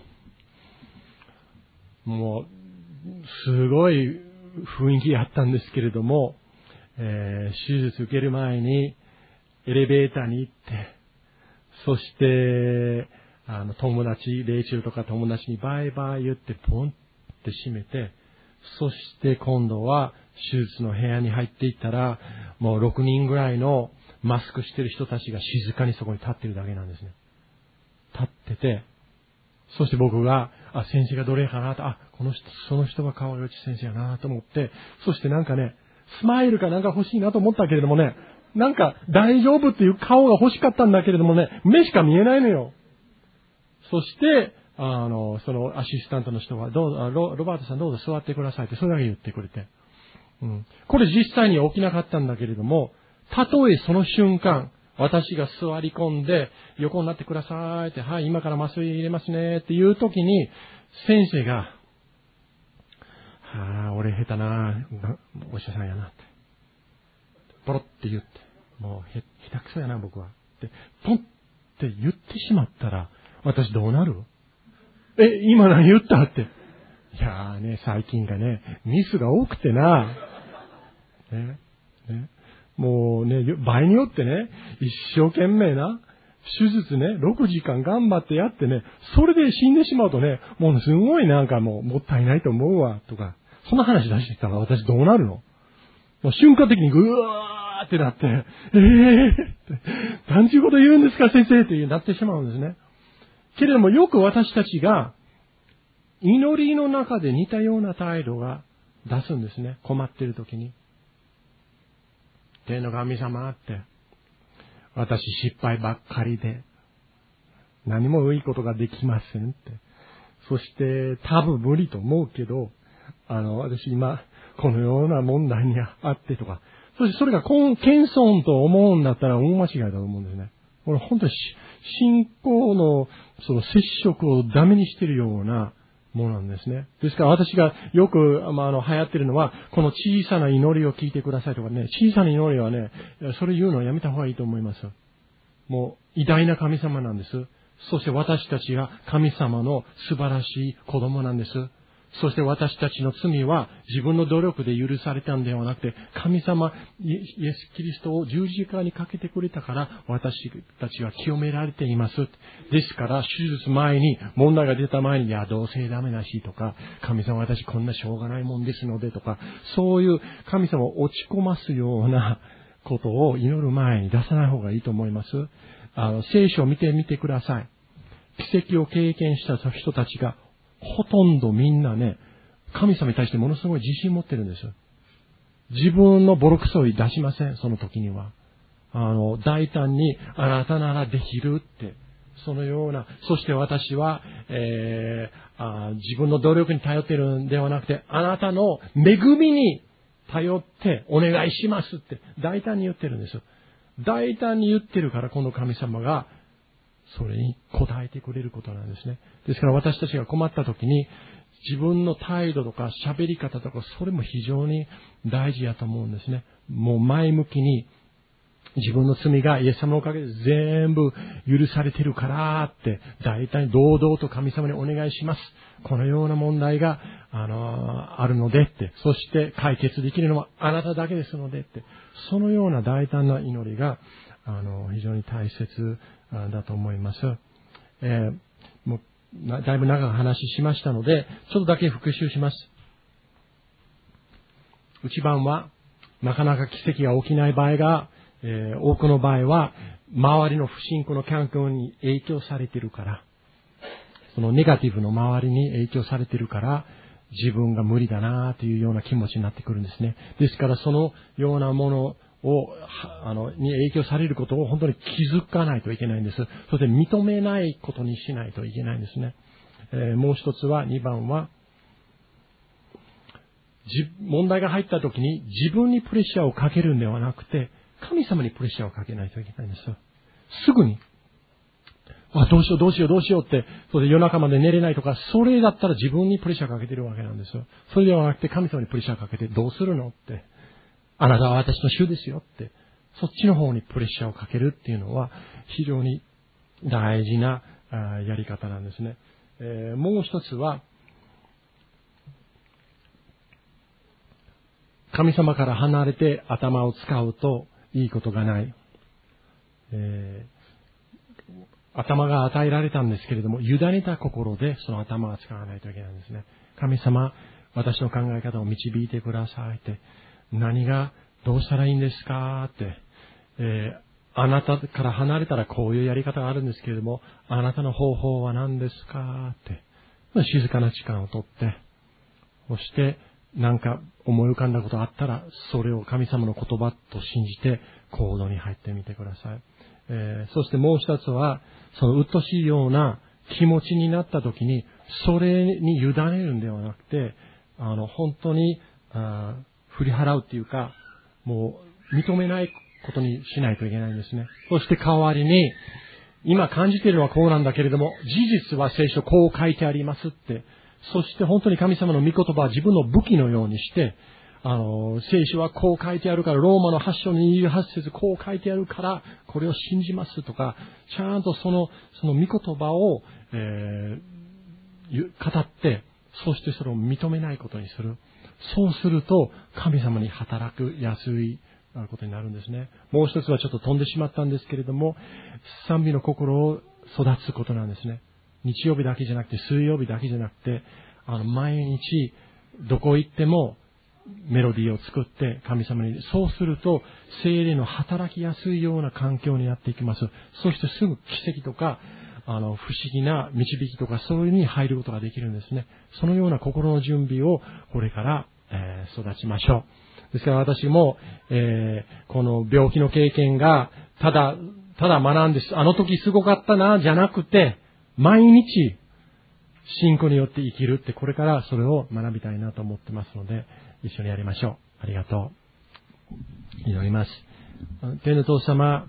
もうすごい雰囲気があったんですけれども、手術受ける前にエレベーターに行って、そして友達、レイチェルとか友達にバイバイ言ってポンって閉めて、そして今度は手術の部屋に入っていったら、もう6人ぐらいのマスクしてる人たちが静かにそこに立ってるだけなんですね。立ってて、そして僕が、先生がどれかなと、その人が川内先生やなと思って、そしてなんかね、スマイルかなんか欲しいなと思ったけれどもね、なんか大丈夫っていう顔が欲しかったんだけれどもね、目しか見えないのよ。そして、そのアシスタントの人が、ロバートさんどうぞ座ってくださいって、それだけ言ってくれて。これ実際に起きなかったんだけれども、たとえその瞬間、私が座り込んで、横になってくださいって、はい、今から麻酔入れますねっていう時に、先生が、俺下手なお医者さんやなって。ポロって言って、もう下手くそやな僕は。で、ポンって言ってしまったら、私どうなる？今何言ったって。いやーね、最近がね、ミスが多くてな。ね。もうね、場合によってね、一生懸命な、手術ね、6時間頑張ってやってね、それで死んでしまうとね、もうすごいなんかもったいないと思うわ、とか、そんな話出してきたら私どうなるの？もう瞬間的にぐわーってなって、何ちゅうこと言うんですか先生ってなってしまうんですね。けれどもよく私たちが、祈りの中で似たような態度が出すんですね。困っている時に。天の神様って、私失敗ばっかりで、何もいいことができませんって。そして多分無理と思うけど、私今、このような問題にあってとか、 そしてそれが謙遜と思うんだったら大間違いだと思うんですね。これ本当に信仰のその接触をダメにしているようなものなんですね。ですから私がよく、流行っているのは、この小さな祈りを聞いてくださいとかね、小さな祈りはね、それ言うのはやめた方がいいと思います。もう偉大な神様なんです。そして私たちが神様の素晴らしい子供なんです。そして私たちの罪は自分の努力で許されたんではなくて、神様、イエス・キリストを十字架にかけてくれたから、私たちは清められています。ですから、手術前に、問題が出た前に、いや、どうせダメだしとか、神様私こんなしょうがないもんですのでとか、そういう神様を落ち込ますようなことを祈る前に出さない方がいいと思います。聖書を見てみてください。奇跡を経験した人たちが、ほとんどみんなね、神様に対してものすごい自信持ってるんですよ。自分のボロクソを出しません、その時には。大胆に、あなたならできるって、そのような、そして私は、自分の努力に頼っているんではなくて、あなたの恵みに頼ってお願いしますって、大胆に言ってるんですよ。大胆に言ってるから、この神様が、それに応えてくれることなんですね。ですから私たちが困った時に自分の態度とか喋り方とかそれも非常に大事やと思うんですね。もう前向きに自分の罪がイエス様のおかげで全部許されてるからって大体堂々と神様にお願いします。このような問題があるのでって、そして解決できるのはあなただけですのでって、そのような大胆な祈りが非常に大切だと思います。もうだいぶ長く話しましたので、ちょっとだけ復習します。一番は、なかなか奇跡が起きない場合が、多くの場合は、周りの不信仰の環境に影響されているから、そのネガティブの周りに影響されているから、自分が無理だなというような気持ちになってくるんですね。ですからそのようなものに影響されることを本当に気づかないといけないんです。そして認めないことにしないといけないんですね。もう一つは、2番は、問題が入った時に自分にプレッシャーをかけるんではなくて、神様にプレッシャーをかけないといけないんです。すぐに、どうしようって、それで夜中まで寝れないとか、それだったら自分にプレッシャーかけてるわけなんですよ。それではなくて神様にプレッシャーかけて、どうするのって。あなたは私の主ですよって。そっちの方にプレッシャーをかけるっていうのは、非常に大事なやり方なんですね。もう一つは、神様から離れて頭を使うといいことがない。頭が与えられたんですけれども、委ねた心でその頭は使わないといけないんですね。神様、私の考え方を導いてくださいって。何がどうしたらいいんですかって。あなたから離れたらこういうやり方があるんですけれども、あなたの方法は何ですかって。静かな時間をとって、そして何か思い浮かんだことがあったら、それを神様の言葉と信じて行動に入ってみてください。そしてもう一つは、その鬱陶しいような気持ちになったときに、それに委ねるんではなくて、本当に振り払うっていうか、もう認めないことにしないといけないんですね。そして代わりに、今感じているのはこうなんだけれども、事実は聖書こう書いてありますって、そして本当に神様の御言葉は自分の武器のようにして、聖書はこう書いてあるから、ローマの8章28節こう書いてあるから、これを信じますとか、ちゃんとその御言葉を、語って、そしてそれを認めないことにする。そうすると、神様に働くやすいことになるんですね。もう一つはちょっと飛んでしまったんですけれども、賛美の心を育つことなんですね。日曜日だけじゃなくて、水曜日だけじゃなくて、毎日、どこ行っても、メロディーを作って神様に、そうすると聖霊の働きやすいような環境になっていきます。そしてすぐ奇跡とか不思議な導きとかそういうに入ることができるんですね。そのような心の準備をこれから、育ちましょう。ですから私も、この病気の経験がただ学んで、あの時すごかったなじゃなくて、毎日信仰によって生きるって、これからそれを学びたいなと思ってますので、一緒にやりましょう。ありがとう。 祈ります。天の父様、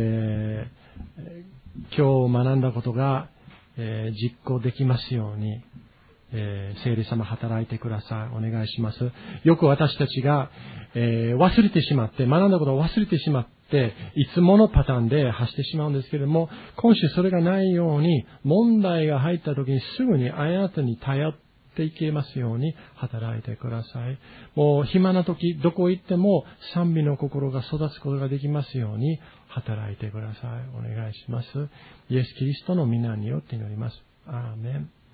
今日学んだことが、実行できますように、聖霊様働いてください。お願いします。よく私たちが、忘れてしまって、学んだことを忘れてしまって、いつものパターンで走ってしまうんですけれども、今週それがないように、問題が入った時にすぐにあなたに頼っていけますように働いてください。もう暇な時、どこ行っても賛美の心が育つことができますように働いてください。お願いします。イエス・キリストの皆によって祈ります。アーメン。